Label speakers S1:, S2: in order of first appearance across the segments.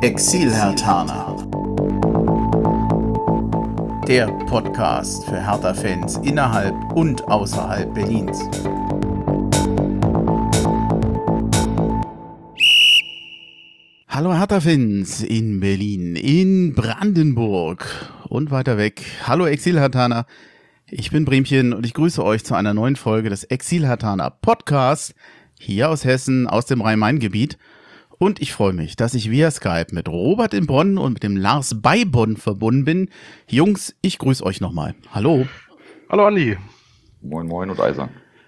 S1: Exil-Herthaner. Der Podcast für Hertha-Fans innerhalb und außerhalb Berlins. Hallo Hertha-Fans in Berlin, in Brandenburg und weiter weg. Hallo Exil-Herthaner, ich bin Bremchen und ich grüße euch zu einer neuen Folge des Exil-Herthaner Podcasts hier aus Hessen, aus dem Rhein-Main-Gebiet. Und ich freue mich, dass ich via Skype mit Robert in Bonn und mit dem Lars bei Bonn verbunden bin. Jungs, ich grüße euch nochmal. Hallo.
S2: Hallo Andi.
S3: Moin Moin und Eisern.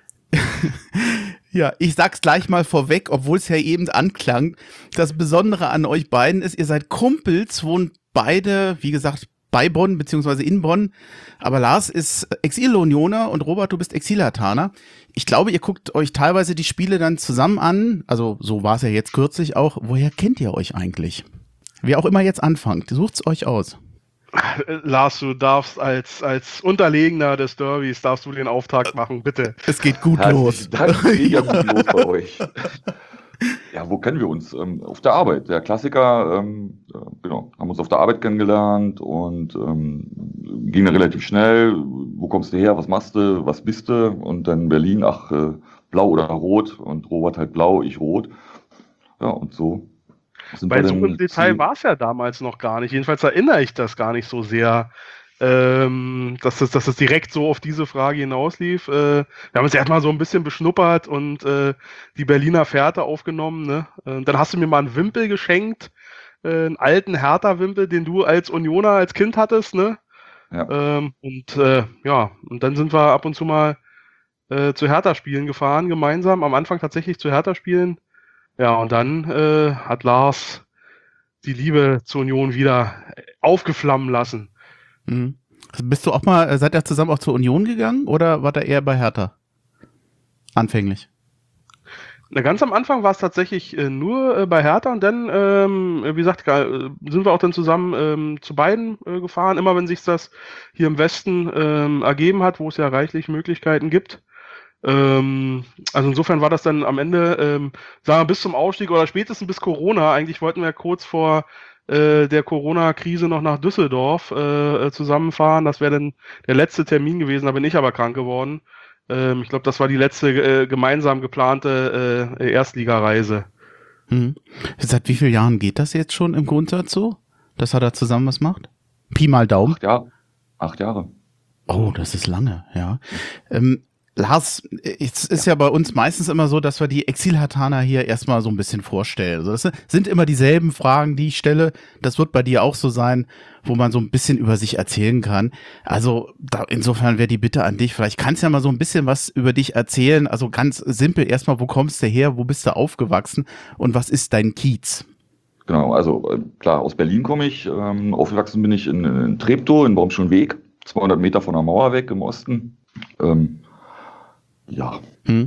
S1: Ja, ich sag's gleich mal vorweg, obwohl es ja eben anklang. Das Besondere an euch beiden ist, ihr seid Kumpels, wohnt beide, wie gesagt, bei Bonn bzw. in Bonn. Aber Lars ist Exil-Unioner und Robert, du bist Exil-Herthaner. Ich glaube, ihr guckt euch teilweise die Spiele dann zusammen an. Also so war es ja jetzt kürzlich auch. Woher kennt ihr euch eigentlich? Wer auch immer jetzt anfangt, sucht's euch aus.
S2: Lars, du darfst als Unterlegener des Derbys, darfst du den Auftakt machen, bitte.
S1: Es geht gut los.
S3: Das geht ja gut los bei euch. Ja, wo kennen wir uns? Auf der Arbeit. Der Klassiker, genau, haben uns auf der Arbeit kennengelernt und ging dann relativ schnell. Wo kommst du her? Was machst du? Was bist du? Und dann Berlin, blau oder rot. Und Robert halt blau, ich rot. Ja, und so.
S2: Weil so im Detail war es ja damals noch gar nicht. Jedenfalls erinnere ich das gar nicht so sehr, dass es direkt so auf diese Frage hinauslief. Wir haben uns erstmal so ein bisschen beschnuppert und die Berliner Fährte aufgenommen. Ne? Dann hast du mir mal einen Wimpel geschenkt, einen alten Hertha-Wimpel, den du als Unioner als Kind hattest. Ne?
S3: Ja.
S2: Und dann sind wir ab und zu mal zu Hertha-Spielen gefahren, gemeinsam. Am Anfang tatsächlich zu Hertha-Spielen. Ja, und dann hat Lars die Liebe zur Union wieder aufgeflammen lassen.
S1: Mhm. Bist du auch mal, seid ihr zusammen auch zur Union gegangen oder war da eher bei Hertha? Anfänglich.
S2: Na, ganz am Anfang war es tatsächlich nur bei Hertha und dann, wie gesagt, sind wir auch dann zusammen zu beiden gefahren, immer wenn sich das hier im Westen ergeben hat, wo es ja reichlich Möglichkeiten gibt. Also insofern war das dann am Ende, sagen wir bis zum Ausstieg oder spätestens bis Corona, eigentlich wollten wir kurz vor der Corona-Krise noch nach Düsseldorf zusammenfahren. Das wäre dann der letzte Termin gewesen, da bin ich aber krank geworden. Ich glaube, das war die letzte gemeinsam geplante Erstligareise.
S1: Seit wie vielen Jahren geht das jetzt schon im Grundsatz so, dass er da zusammen was macht? Pi mal Daumen.
S3: 8 Jahre.
S1: Oh, das ist lange, ja. Lars, es ist ja bei uns meistens immer so, dass wir die Exil-Herthaner hier erstmal so ein bisschen vorstellen. Also das sind immer dieselben Fragen, die ich stelle. Das wird bei dir auch so sein, wo man so ein bisschen über sich erzählen kann. Also insofern wäre die Bitte an dich, vielleicht kannst du ja mal so ein bisschen was über dich erzählen. Also ganz simpel erstmal, wo kommst du her, wo bist du aufgewachsen und was ist dein Kiez?
S3: Genau, also klar, aus Berlin komme ich. Aufgewachsen bin ich in Treptow, in Baumschulenweg, 200 Meter von der Mauer weg im Osten. Ja.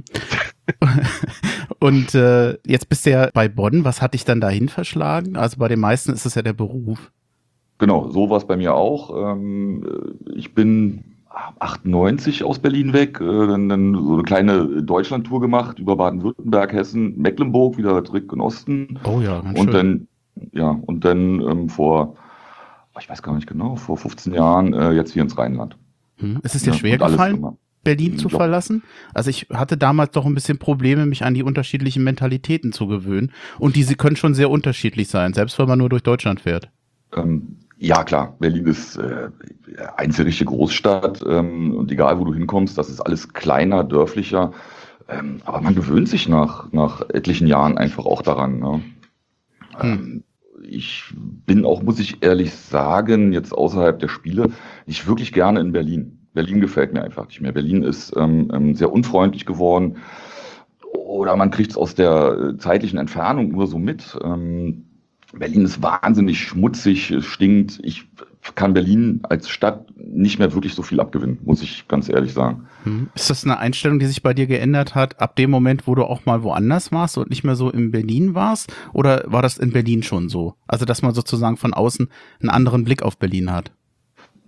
S1: Und jetzt bist du ja bei Bonn. Was hat dich dann dahin verschlagen? Also bei den meisten ist es ja der Beruf.
S3: Genau, so war es bei mir auch. Ich bin 98 aus Berlin weg, dann so eine kleine Deutschlandtour gemacht über Baden-Württemberg, Hessen, Mecklenburg, wieder zurück in den Osten.
S1: Oh ja, ganz
S3: schön.
S1: Und
S3: dann vor, ich weiß gar nicht genau, vor 15 Jahren jetzt hier ins Rheinland.
S1: Ist es dir schwer gefallen, Berlin zu verlassen? Also ich hatte damals doch ein bisschen Probleme, mich an die unterschiedlichen Mentalitäten zu gewöhnen. Und diese können schon sehr unterschiedlich sein, selbst wenn man nur durch Deutschland fährt.
S3: Ja, klar. Berlin ist einzelne Großstadt und egal, wo du hinkommst, das ist alles kleiner, dörflicher. Aber man gewöhnt sich nach etlichen Jahren einfach auch daran. Ne? Ich bin auch, muss ich ehrlich sagen, jetzt außerhalb der Spiele, nicht wirklich gerne in Berlin. Berlin gefällt mir einfach nicht mehr. Berlin ist sehr unfreundlich geworden oder man kriegt es aus der zeitlichen Entfernung nur so mit. Berlin ist wahnsinnig schmutzig, es stinkt. Ich kann Berlin als Stadt nicht mehr wirklich so viel abgewinnen, muss ich ganz ehrlich sagen.
S1: Ist das eine Einstellung, die sich bei dir geändert hat, ab dem Moment, wo du auch mal woanders warst und nicht mehr so in Berlin warst? Oder war das in Berlin schon so? Also, dass man sozusagen von außen einen anderen Blick auf Berlin hat?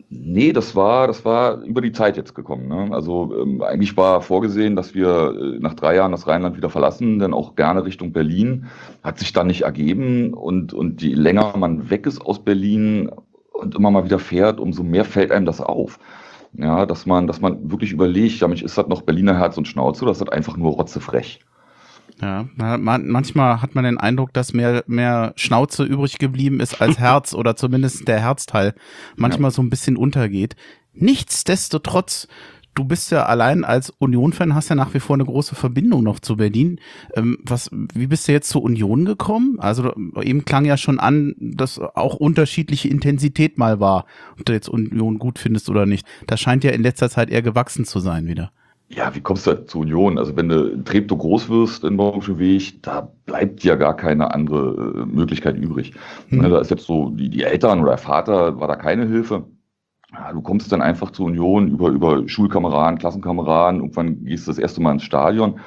S3: Nee, das war über die Zeit jetzt gekommen. Ne? Also eigentlich war vorgesehen, dass wir nach 3 Jahren das Rheinland wieder verlassen, dann auch gerne Richtung Berlin. Hat sich dann nicht ergeben und je länger man weg ist aus Berlin und immer mal wieder fährt, umso mehr fällt einem das auf. Ja, dass man wirklich überlegt, ja, Mensch, ist das noch Berliner Herz und Schnauze oder ist das einfach nur rotzefrech?
S1: Ja, manchmal hat man den Eindruck, dass mehr Schnauze übrig geblieben ist als Herz oder zumindest der Herzteil manchmal so ein bisschen untergeht. Nichtsdestotrotz, du bist ja allein als Union-Fan, hast ja nach wie vor eine große Verbindung noch zu Berlin. Wie bist du jetzt zur Union gekommen? Also eben klang ja schon an, dass auch unterschiedliche Intensität mal war, ob du jetzt Union gut findest oder nicht. Das scheint ja in letzter Zeit eher gewachsen zu sein wieder.
S3: Ja, wie kommst du halt zur Union? Also wenn du in Treptow groß wirst in Baumsche Weg, da bleibt ja gar keine andere Möglichkeit übrig. Ne, da ist jetzt so, die Eltern oder der Vater war da keine Hilfe. Ja, du kommst dann einfach zur Union über Schulkameraden, Klassenkameraden, irgendwann gehst du das erste Mal ins Stadion.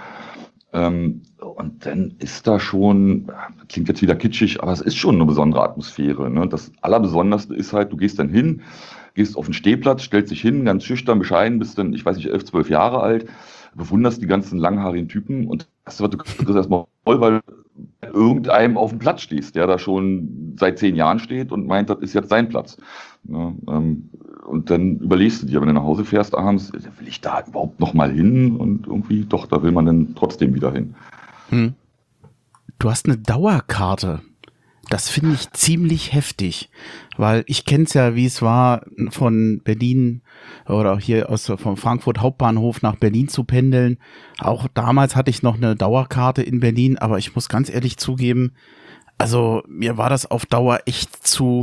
S3: Und dann ist da schon, klingt jetzt wieder kitschig, aber es ist schon eine besondere Atmosphäre. Ne? Das Allerbesonderste ist halt, du gehst dann hin, gehst auf den Stehplatz, stellst dich hin, ganz schüchtern, bescheiden, bist dann, ich weiß nicht, 11, 12 Jahre alt, bewunderst die ganzen langhaarigen Typen und du kriegst erstmal voll, weil irgendeinem auf dem Platz stehst, der da schon seit 10 Jahren steht und meint, das ist jetzt sein Platz. Ja, und dann überlegst du dir, wenn du nach Hause fährst abends, will ich da überhaupt noch mal hin? Und irgendwie, doch, da will man dann trotzdem wieder hin.
S1: Du hast eine Dauerkarte. Das finde ich ziemlich heftig, weil ich kenne es ja, wie es war, von Berlin oder hier vom Frankfurt Hauptbahnhof nach Berlin zu pendeln. Auch damals hatte ich noch eine Dauerkarte in Berlin, aber ich muss ganz ehrlich zugeben, also mir war das auf Dauer echt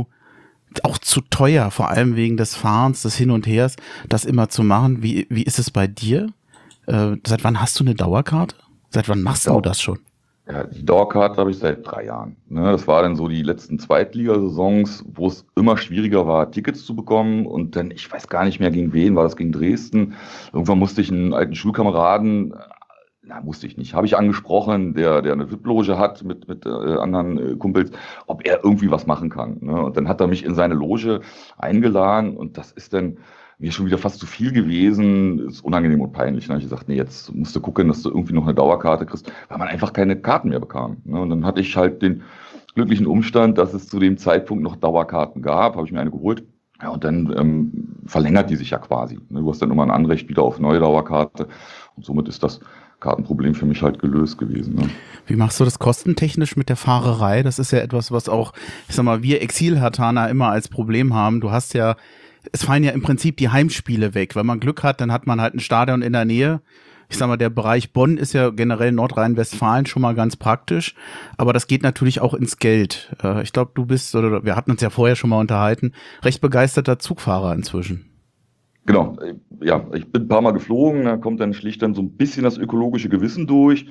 S1: auch zu teuer, vor allem wegen des Fahrens, des Hin und Hers, das immer zu machen. Wie ist es bei dir? Seit wann hast du eine Dauerkarte? Seit wann machst du das schon?
S3: Ja, die Dauerkarte habe ich seit 3 Jahren. Ne, das war dann so die letzten Zweitligasaisons, wo es immer schwieriger war, Tickets zu bekommen. Und dann, ich weiß gar nicht mehr gegen wen, war das gegen Dresden. Irgendwann musste ich einen alten Schulkameraden, musste ich nicht, habe ich angesprochen, der eine VIP-Loge hat mit anderen Kumpels, ob er irgendwie was machen kann. Ne? Und dann hat er mich in seine Loge eingeladen und das ist dann mir schon wieder fast zu viel gewesen, ist unangenehm und peinlich. Dann habe ich gesagt, nee, jetzt musst du gucken, dass du irgendwie noch eine Dauerkarte kriegst, weil man einfach keine Karten mehr bekam. Ne? Und dann hatte ich halt den glücklichen Umstand, dass es zu dem Zeitpunkt noch Dauerkarten gab, habe ich mir eine geholt. Ja, und dann verlängert die sich ja quasi. Ne? Du hast dann immer ein Anrecht wieder auf neue Dauerkarte und somit ist das Kartenproblem für mich halt gelöst gewesen. Ne?
S1: Wie machst du das kostentechnisch mit der Fahrerei? Das ist ja etwas, was auch, ich sag mal, wir Exil-Hertaner immer als Problem haben. Du hast ja, es fallen ja im Prinzip die Heimspiele weg. Wenn man Glück hat, dann hat man halt ein Stadion in der Nähe. Ich sag mal, der Bereich Bonn ist ja generell Nordrhein-Westfalen schon mal ganz praktisch, aber das geht natürlich auch ins Geld. Ich glaube, du bist, oder wir hatten uns ja vorher schon mal unterhalten, recht begeisterter Zugfahrer inzwischen.
S3: Genau, ja, ich bin ein paar Mal geflogen, da kommt dann schlicht dann so ein bisschen das ökologische Gewissen durch.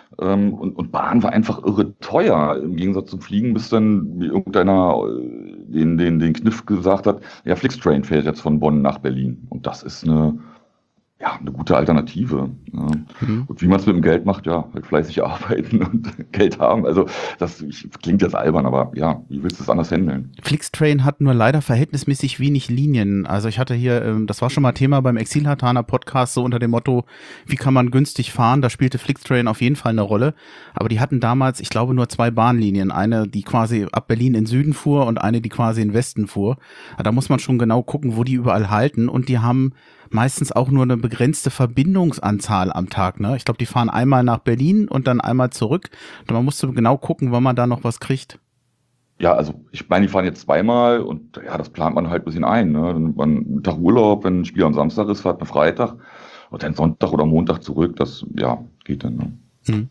S3: Und Bahn war einfach irre teuer. Im Gegensatz zum Fliegen, bis dann irgendeiner den Kniff gesagt hat, ja, Flixtrain fährt jetzt von Bonn nach Berlin. Und das ist eine gute Alternative. Ja. Und wie man es mit dem Geld macht, ja, halt fleißig arbeiten und Geld haben. Also das klingt jetzt albern, aber ja, wie willst du es anders handeln?
S1: Flixtrain hat nur leider verhältnismäßig wenig Linien. Also ich hatte hier, das war schon mal Thema beim Exil-Hertaner Podcast, so unter dem Motto, wie kann man günstig fahren? Da spielte Flixtrain auf jeden Fall eine Rolle. Aber die hatten damals, ich glaube, nur 2 Bahnlinien. Eine, die quasi ab Berlin in Süden fuhr und eine, die quasi in Westen fuhr. Da muss man schon genau gucken, wo die überall halten. Und die haben meistens auch nur eine begrenzte Verbindungsanzahl am Tag. Ne? Ich glaube, die fahren einmal nach Berlin und dann einmal zurück. Und man musste genau gucken, wann man da noch was kriegt.
S3: Ja, also ich meine, die fahren jetzt 2-mal und ja, das plant man halt ein bisschen ein. Ne? Dann nimmt man einen Tag Urlaub, wenn ein Spiel am Samstag ist, fährt man Freitag und dann Sonntag oder Montag zurück. Das, ja, geht dann. Ne?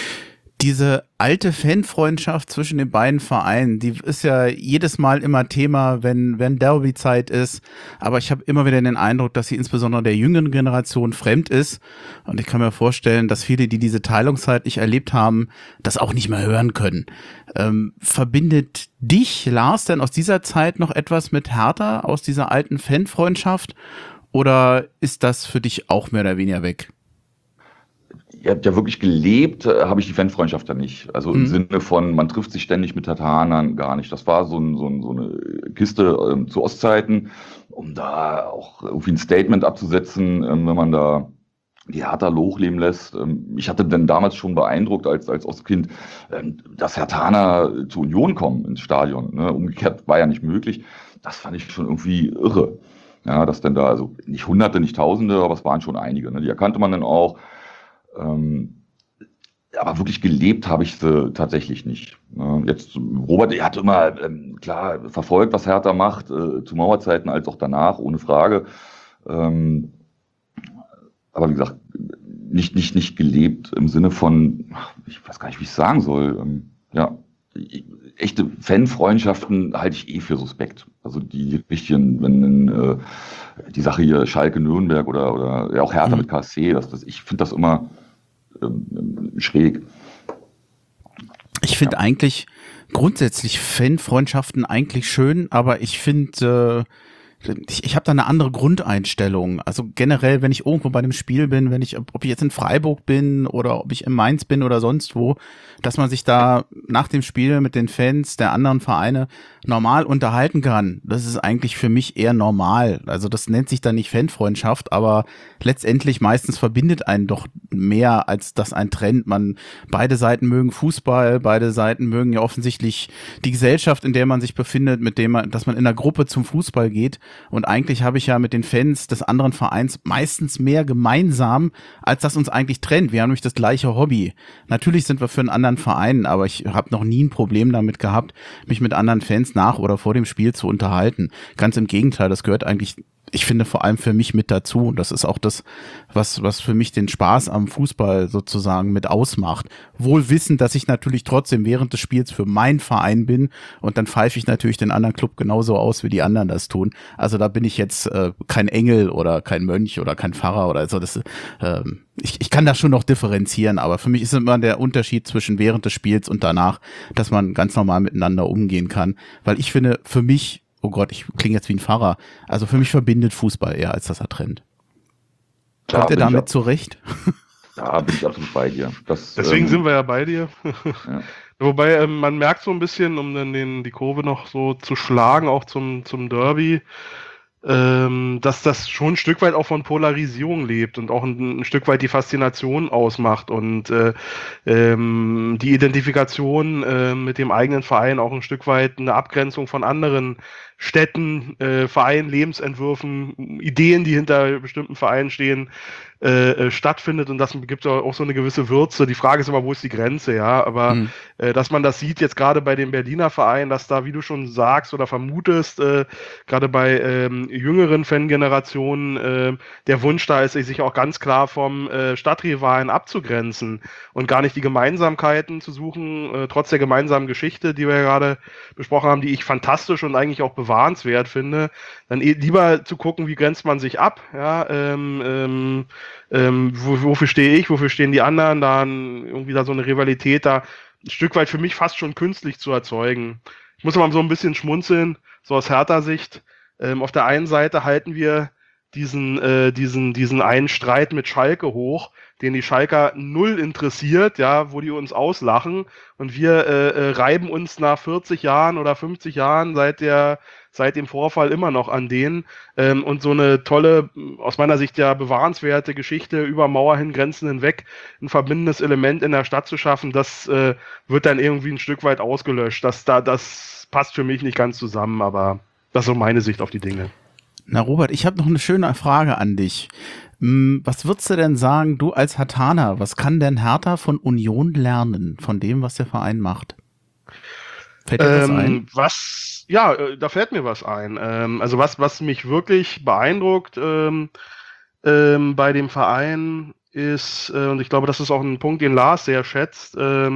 S1: Diese alte Fanfreundschaft zwischen den beiden Vereinen, die ist ja jedes Mal immer Thema, wenn Derby-Zeit ist. Aber ich habe immer wieder den Eindruck, dass sie insbesondere der jüngeren Generation fremd ist. Und ich kann mir vorstellen, dass viele, die diese Teilungszeit nicht erlebt haben, das auch nicht mehr hören können. Verbindet dich, Lars, denn aus dieser Zeit noch etwas mit Hertha, aus dieser alten Fanfreundschaft? Oder ist das für dich auch mehr oder weniger weg?
S3: ja, wirklich gelebt habe ich die Fanfreundschaft da nicht. Also im Sinne von, man trifft sich ständig mit Tatanern, gar nicht. Das war so eine Kiste zu Ostzeiten, um da auch irgendwie ein Statement abzusetzen, wenn man da die Hertha hochleben lässt. Ich hatte dann damals schon beeindruckt als Ostkind, dass Herthaner zur Union kommen ins Stadion. Ne? Umgekehrt war ja nicht möglich. Das fand ich schon irgendwie irre. Ja, dass denn da, also nicht Hunderte, nicht Tausende, aber es waren schon einige. Ne? Die erkannte man dann auch. Aber wirklich gelebt habe ich sie tatsächlich nicht. Ne? Jetzt, Robert, er hat immer klar verfolgt, was Hertha macht, zu Mauerzeiten als auch danach, ohne Frage. Aber wie gesagt, nicht gelebt im Sinne von, ich weiß gar nicht, wie ich es sagen soll. Ja, echte Fanfreundschaften halte ich für suspekt. Also die richtigen, wenn die Sache hier Schalke, Nürnberg oder ja auch Hertha mit KSC, ich finde das immer schräg.
S1: Ich finde eigentlich grundsätzlich Fanfreundschaften eigentlich schön, aber ich finde, ich habe da eine andere Grundeinstellung. Also generell, wenn ich irgendwo bei einem Spiel bin, ob ich jetzt in Freiburg bin oder ob ich in Mainz bin oder sonst wo, dass man sich da nach dem Spiel mit den Fans der anderen Vereine normal unterhalten kann. Das ist eigentlich für mich eher normal. Also das nennt sich dann nicht Fanfreundschaft, aber letztendlich meistens verbindet einen doch mehr, als dass ein trennt. Beide Seiten mögen Fußball, beide Seiten mögen ja offensichtlich die Gesellschaft, in der man sich befindet, dass man in einer Gruppe zum Fußball geht. Und eigentlich habe ich ja mit den Fans des anderen Vereins meistens mehr gemeinsam, als das uns eigentlich trennt. Wir haben nämlich das gleiche Hobby. Natürlich sind wir für einen anderen Verein, aber ich habe noch nie ein Problem damit gehabt, mich mit anderen Fans nach oder vor dem Spiel zu unterhalten. Ganz im Gegenteil, das gehört eigentlich, ich finde, vor allem für mich mit dazu. Und das ist auch das, was für mich den Spaß am Fußball sozusagen mit ausmacht. Wohl wissend, dass ich natürlich trotzdem während des Spiels für meinen Verein bin und dann pfeife ich natürlich den anderen Club genauso aus, wie die anderen das tun. Also da bin ich jetzt kein Engel oder kein Mönch oder kein Pfarrer oder so. Ich kann das schon noch differenzieren, aber für mich ist immer der Unterschied zwischen während des Spiels und danach, dass man ganz normal miteinander umgehen kann. Weil ich finde, für mich, oh Gott, ich klinge jetzt wie ein Pfarrer. Also für mich verbindet Fußball eher, als dass er trennt. Kommt ihr damit zurecht?
S3: Da bin ich absolut bei dir.
S2: Deswegen sind wir ja bei dir.
S3: Ja.
S2: Wobei man merkt so ein bisschen, um dann die Kurve noch so zu schlagen, auch zum Derby, dass das schon ein Stück weit auch von Polarisierung lebt und auch ein Stück weit die Faszination ausmacht und die Identifikation mit dem eigenen Verein auch ein Stück weit eine Abgrenzung von anderen Städten, Vereinen, Lebensentwürfen, Ideen, die hinter bestimmten Vereinen stehen, stattfindet und das gibt auch so eine gewisse Würze. Die Frage ist immer, wo ist die Grenze, ja, aber dass man das sieht jetzt gerade bei den Berliner Vereinen, dass da, wie du schon sagst oder vermutest, gerade bei jüngeren Fangenerationen der Wunsch da ist, sich auch ganz klar vom Stadtrivalen abzugrenzen und gar nicht die Gemeinsamkeiten zu suchen, trotz der gemeinsamen Geschichte, die wir ja gerade besprochen haben, die ich fantastisch und eigentlich auch bewahrenswert finde, dann lieber zu gucken, wie grenzt man sich ab, ja, wofür stehe ich, wofür stehen die anderen, dann irgendwie da so eine Rivalität da ein Stück weit für mich fast schon künstlich zu erzeugen. Ich muss mal so ein bisschen schmunzeln, so aus Hertha-Sicht. Auf der einen Seite halten wir diesen einen Streit mit Schalke hoch, den die Schalker null interessiert, ja, wo die uns auslachen und wir reiben uns nach 40 Jahren oder 50 Jahren seit dem Vorfall immer noch an denen und so eine tolle, aus meiner Sicht ja bewahrenswerte Geschichte über Mauer hin, Grenzen hinweg, ein verbindendes Element in der Stadt zu schaffen, das wird dann irgendwie ein Stück weit ausgelöscht. Das passt für mich nicht ganz zusammen, aber das ist so meine Sicht auf die Dinge.
S1: Na Robert, ich habe noch eine schöne Frage an dich. Was würdest du denn sagen, du als Herthaner, was kann denn Hertha von Union lernen, von dem, was der Verein macht? Fällt dir das ein?
S2: Da fällt mir was ein. Also was mich wirklich beeindruckt bei dem Verein ist, und ich glaube, das ist auch ein Punkt, den Lars sehr schätzt,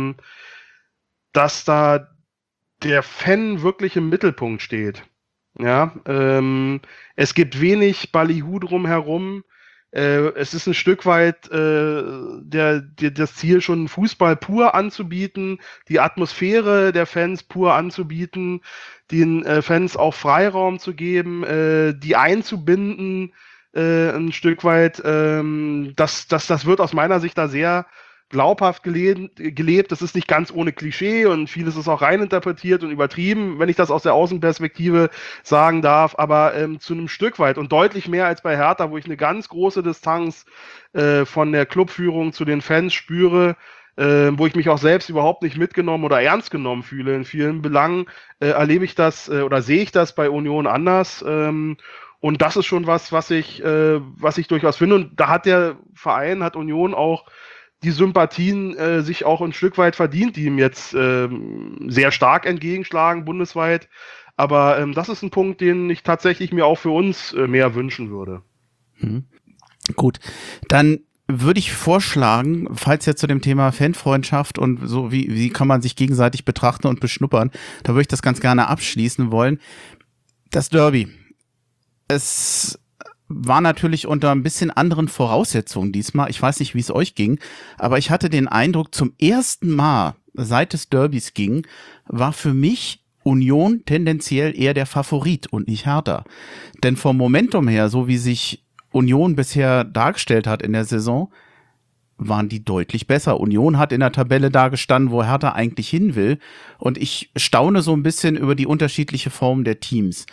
S2: dass da der Fan wirklich im Mittelpunkt steht. Ja, es gibt wenig Ballyhoo drumherum. Es ist ein Stück weit das Ziel, schon Fußball pur anzubieten, die Atmosphäre der Fans pur anzubieten, den Fans auch Freiraum zu geben, die einzubinden, ein Stück weit. Das wird aus meiner Sicht da sehr glaubhaft gelebt. Das ist nicht ganz ohne Klischee und vieles ist auch reininterpretiert und übertrieben, wenn ich das aus der Außenperspektive sagen darf, aber zu einem Stück weit und deutlich mehr als bei Hertha, wo ich eine ganz große Distanz von der Clubführung zu den Fans spüre, wo ich mich auch selbst überhaupt nicht mitgenommen oder ernst genommen fühle. In vielen Belangen erlebe ich das oder sehe ich das bei Union anders. Und das ist schon was ich durchaus finde. Und da hat der Verein, hat Union auch die Sympathien sich auch ein Stück weit verdient, die ihm jetzt sehr stark entgegenschlagen, bundesweit. Aber das ist ein Punkt, den ich tatsächlich mir auch für uns mehr wünschen würde.
S1: Gut, dann würde ich vorschlagen, falls jetzt zu dem Thema Fanfreundschaft und so, wie kann man sich gegenseitig betrachten und beschnuppern, da würde ich das ganz gerne abschließen wollen. Das Derby. Es war natürlich unter ein bisschen anderen Voraussetzungen diesmal. Ich weiß nicht, wie es euch ging, aber ich hatte den Eindruck, zum ersten Mal, seit es Derbys ging, war für mich Union tendenziell eher der Favorit und nicht Hertha. Denn vom Momentum her, so wie sich Union bisher dargestellt hat in der Saison, waren die deutlich besser. Union hat in der Tabelle da gestanden, wo Hertha eigentlich hin will. Und ich staune so ein bisschen über die unterschiedliche Form der Teams.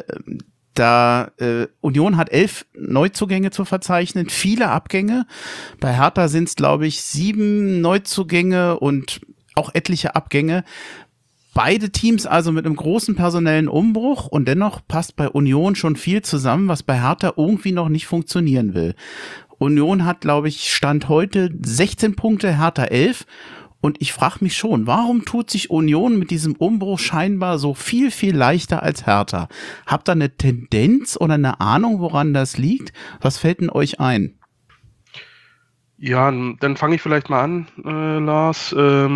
S1: Union hat 11 Neuzugänge zu verzeichnen, viele Abgänge. Bei Hertha sind es, glaube ich, 7 Neuzugänge und auch etliche Abgänge. Beide Teams also mit einem großen personellen Umbruch und dennoch passt bei Union schon viel zusammen, was bei Hertha irgendwie noch nicht funktionieren will. Union hat, glaube ich, Stand heute 16 Punkte, Hertha 11. Und ich frage mich schon, warum tut sich Union mit diesem Umbruch scheinbar so viel, viel leichter als Hertha? Habt ihr eine Tendenz oder eine Ahnung, woran das liegt? Was fällt denn euch ein?
S2: Ja, dann fange ich vielleicht mal an, Lars.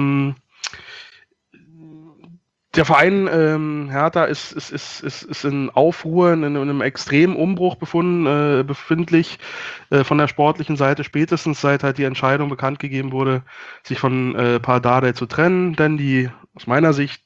S2: Der Verein Hertha ist in Aufruhr, in einem extremen Umbruch befindlich von der sportlichen Seite, spätestens seit halt die Entscheidung bekannt gegeben wurde, sich von Pardadei zu trennen, denn die aus meiner Sicht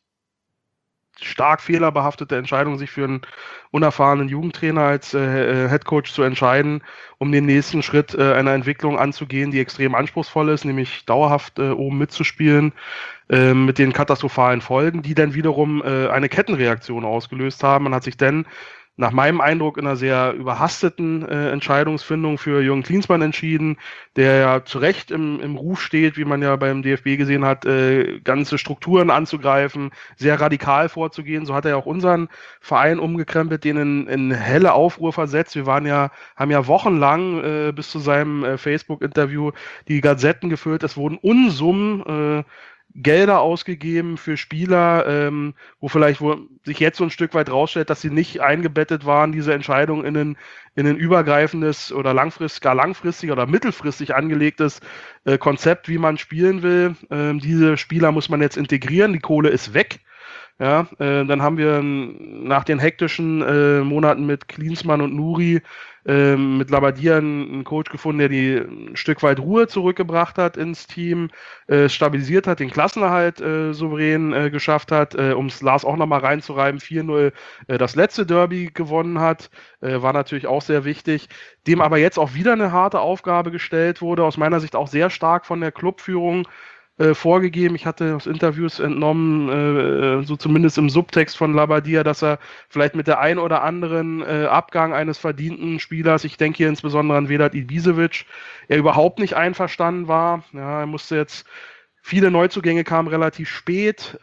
S2: stark fehlerbehaftete Entscheidung, sich für einen unerfahrenen Jugendtrainer als Headcoach zu entscheiden, um den nächsten Schritt einer Entwicklung anzugehen, die extrem anspruchsvoll ist, nämlich dauerhaft oben mitzuspielen, mit den katastrophalen Folgen, die dann wiederum eine Kettenreaktion ausgelöst haben. Man hat sich dann nach meinem Eindruck in einer sehr überhasteten Entscheidungsfindung für Jürgen Klinsmann entschieden, der ja zu Recht im Ruf steht, wie man ja beim DFB gesehen hat, ganze Strukturen anzugreifen, sehr radikal vorzugehen. So hat er ja auch unseren Verein umgekrempelt, den in helle Aufruhr versetzt. Wir haben ja wochenlang bis zu seinem Facebook-Interview die Gazetten gefüllt. Es wurden Unsummen Gelder ausgegeben für Spieler, wo sich jetzt so ein Stück weit rausstellt, dass sie nicht eingebettet waren, diese Entscheidung in ein übergreifendes oder langfristig oder mittelfristig angelegtes Konzept, wie man spielen will. Diese Spieler muss man jetzt integrieren, die Kohle ist weg. Ja, dann haben wir nach den hektischen Monaten mit Klinsmann und Nuri mit Labbadia einen Coach gefunden, der die ein Stück weit Ruhe zurückgebracht hat ins Team, stabilisiert hat, den Klassenerhalt souverän geschafft hat, um es Lars auch nochmal reinzureiben, 4-0 das letzte Derby gewonnen hat, war natürlich auch sehr wichtig, dem aber jetzt auch wieder eine harte Aufgabe gestellt wurde, aus meiner Sicht auch sehr stark von der Clubführung vorgegeben. Ich hatte aus Interviews entnommen, so zumindest im Subtext von Labbadia, dass er vielleicht mit der ein oder anderen Abgang eines verdienten Spielers, ich denke hier insbesondere an Vedat Ibisevic, er überhaupt nicht einverstanden war. Ja, er musste jetzt, viele Neuzugänge kamen relativ spät,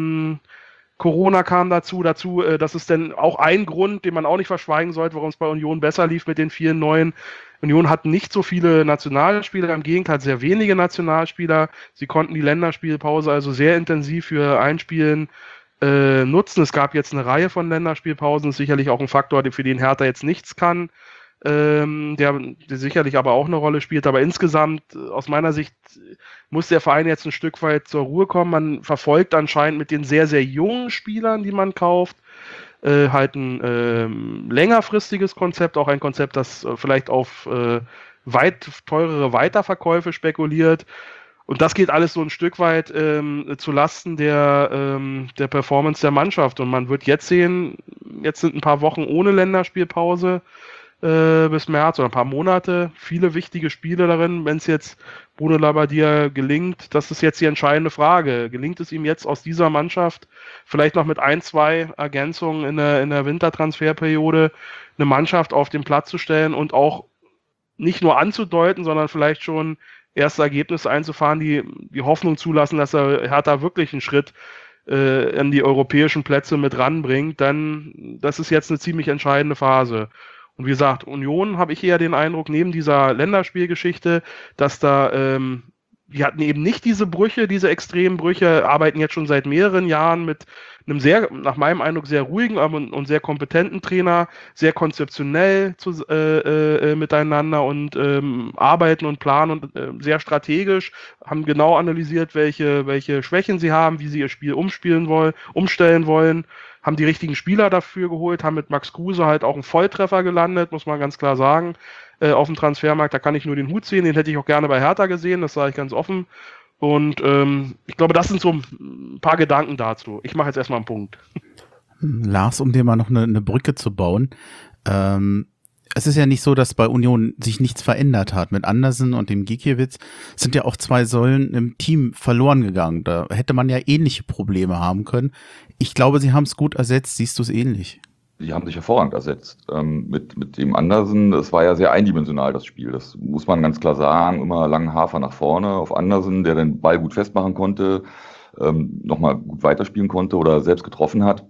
S2: Corona kam dazu, das ist dann auch ein Grund, den man auch nicht verschweigen sollte, warum es bei Union besser lief mit den vielen neuen. Union hat nicht so viele Nationalspieler, im Gegenteil sehr wenige Nationalspieler. Sie konnten die Länderspielpause also sehr intensiv für Einspielen nutzen. Es gab jetzt eine Reihe von Länderspielpausen, das ist sicherlich auch ein Faktor, für den Hertha jetzt nichts kann, der sicherlich aber auch eine Rolle spielt. Aber insgesamt, aus meiner Sicht, muss der Verein jetzt ein Stück weit zur Ruhe kommen. Man verfolgt anscheinend mit den sehr, sehr jungen Spielern, die man kauft, halt ein längerfristiges Konzept, auch ein Konzept, das vielleicht auf weit teurere Weiterverkäufe spekuliert. Und das geht alles so ein Stück weit zu Lasten der Performance der Mannschaft. Und man wird jetzt sehen, jetzt sind ein paar Wochen ohne Länderspielpause. bis März oder ein paar Monate. Viele wichtige Spiele darin. Wenn es jetzt Bruno Labbadia gelingt, das ist jetzt die entscheidende Frage. Gelingt es ihm jetzt aus dieser Mannschaft, vielleicht noch mit 1-2 Ergänzungen in der Wintertransferperiode, eine Mannschaft auf den Platz zu stellen und auch nicht nur anzudeuten, sondern vielleicht schon erste Ergebnisse einzufahren, die Hoffnung zulassen, dass er Hertha wirklich einen Schritt in die europäischen Plätze mit ranbringt, dann das ist jetzt eine ziemlich entscheidende Phase. Und wie gesagt, Union habe ich eher den Eindruck, neben dieser Länderspielgeschichte, dass da die hatten eben nicht diese Brüche, diese extremen Brüche, arbeiten jetzt schon seit mehreren Jahren mit einem nach meinem Eindruck, sehr ruhigen und sehr kompetenten Trainer, sehr konzeptionell miteinander und arbeiten und planen und sehr strategisch, haben genau analysiert, welche Schwächen sie haben, wie sie ihr Spiel umstellen wollen, haben die richtigen Spieler dafür geholt, haben mit Max Kruse halt auch einen Volltreffer gelandet, muss man ganz klar sagen, auf dem Transfermarkt. Da kann ich nur den Hut ziehen, den hätte ich auch gerne bei Hertha gesehen, das sage ich ganz offen. Und ich glaube, das sind so ein paar Gedanken dazu. Ich mache jetzt erstmal einen Punkt.
S1: Lars, um dir mal noch eine Brücke zu bauen. Es ist ja nicht so, dass bei Union sich nichts verändert hat. Mit Andersen und dem Gikiewicz sind ja auch 2 Säulen im Team verloren gegangen. Da hätte man ja ähnliche Probleme haben können. Ich glaube, sie haben es gut ersetzt. Siehst du es ähnlich?
S3: Die haben sich hervorragend ersetzt. Mit dem Andersen, das war ja sehr eindimensional, das Spiel. Das muss man ganz klar sagen. Immer langen Hafer nach vorne auf Andersen, der den Ball gut festmachen konnte, nochmal gut weiterspielen konnte oder selbst getroffen hat.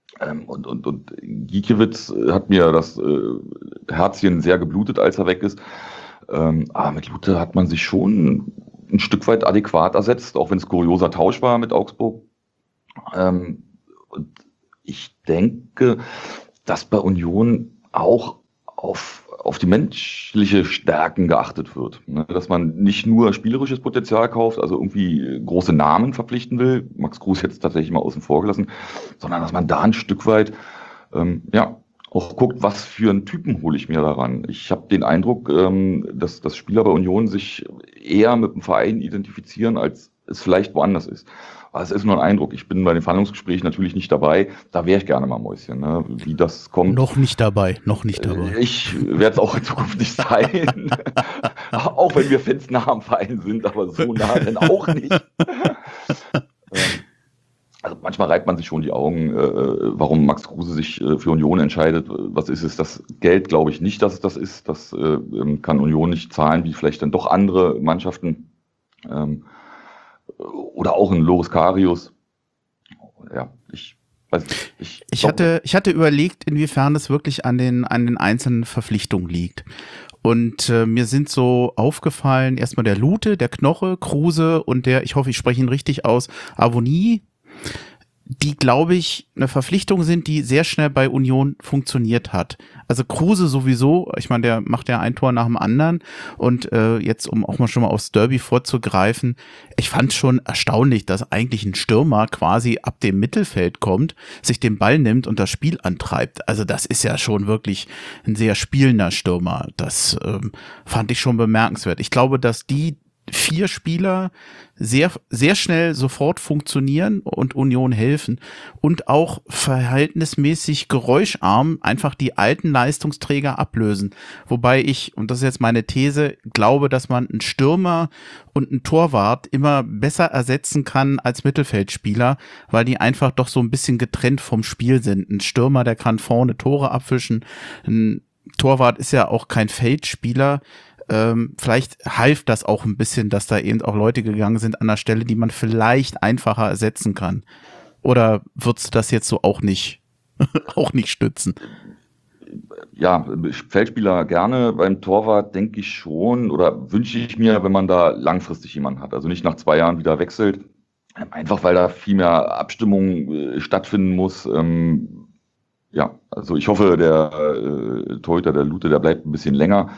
S3: Und Gikiewicz hat mir das Herzchen sehr geblutet, als er weg ist. Aber mit Lute hat man sich schon ein Stück weit adäquat ersetzt, auch wenn es kurioser Tausch war mit Augsburg. Und ich denke, dass bei Union auch auf die menschliche Stärken geachtet wird. Ne? Dass man nicht nur spielerisches Potenzial kauft, also irgendwie große Namen verpflichten will, Max Kruse jetzt tatsächlich mal außen vor gelassen, sondern dass man da ein Stück weit auch guckt, was für einen Typen hole ich mir daran. Ich habe den Eindruck, dass Spieler bei Union sich eher mit dem Verein identifizieren, als es vielleicht woanders ist. Aber es ist nur ein Eindruck. Ich bin bei den Verhandlungsgesprächen natürlich nicht dabei. Da wäre ich gerne mal Mäuschen, ne? Wie das kommt.
S1: Noch nicht dabei.
S3: Ich werde es auch in Zukunft nicht sein. Auch wenn wir Fans nah am Verein sind, aber so nah dann auch nicht. Also manchmal reibt man sich schon die Augen, warum Max Kruse sich für Union entscheidet. Was ist es? Das Geld glaube ich nicht, dass es das ist. Das kann Union nicht zahlen, wie vielleicht dann doch andere Mannschaften. Oder auch ein Loris Karius. Ja, ich weiß nicht.
S1: Ich hatte überlegt, inwiefern es wirklich an den einzelnen Verpflichtungen liegt. Und mir sind so aufgefallen, erstmal der Lute, der Knoche, Kruse und der, ich hoffe, ich spreche ihn richtig aus, Avonie, die, glaube ich, eine Verpflichtung sind, die sehr schnell bei Union funktioniert hat. Also Kruse sowieso, ich meine, der macht ja ein Tor nach dem anderen und jetzt, um auch mal schon mal aufs Derby vorzugreifen, ich fand schon erstaunlich, dass eigentlich ein Stürmer quasi ab dem Mittelfeld kommt, sich den Ball nimmt und das Spiel antreibt. Also das ist ja schon wirklich ein sehr spielender Stürmer. Das fand ich schon bemerkenswert. Ich glaube, dass die 4 Spieler sehr, sehr schnell sofort funktionieren und Union helfen und auch verhältnismäßig geräuscharm einfach die alten Leistungsträger ablösen. Wobei ich, und das ist jetzt meine These, glaube, dass man einen Stürmer und einen Torwart immer besser ersetzen kann als Mittelfeldspieler, weil die einfach doch so ein bisschen getrennt vom Spiel sind. Ein Stürmer, der kann vorne Tore abfischen. Ein Torwart ist ja auch kein Feldspieler. Vielleicht half das auch ein bisschen, dass da eben auch Leute gegangen sind an der Stelle, die man vielleicht einfacher ersetzen kann. Oder würdest du das jetzt so auch nicht stützen?
S3: Ja, Feldspieler gerne. Beim Torwart denke ich schon oder wünsche ich mir, wenn man da langfristig jemanden hat. Also nicht nach 2 Jahren wieder wechselt. Einfach weil da viel mehr Abstimmung stattfinden muss. Ja, also ich hoffe, der Torhüter, der Lute, der bleibt ein bisschen länger.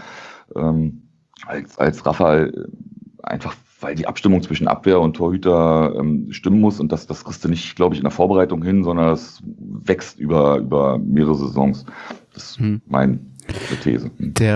S3: Als Raphael, einfach weil die Abstimmung zwischen Abwehr und Torhüter stimmen muss und das kriegst du nicht, glaube ich, in der Vorbereitung hin, sondern das wächst über mehrere Saisons. Das ist meine These.
S1: Der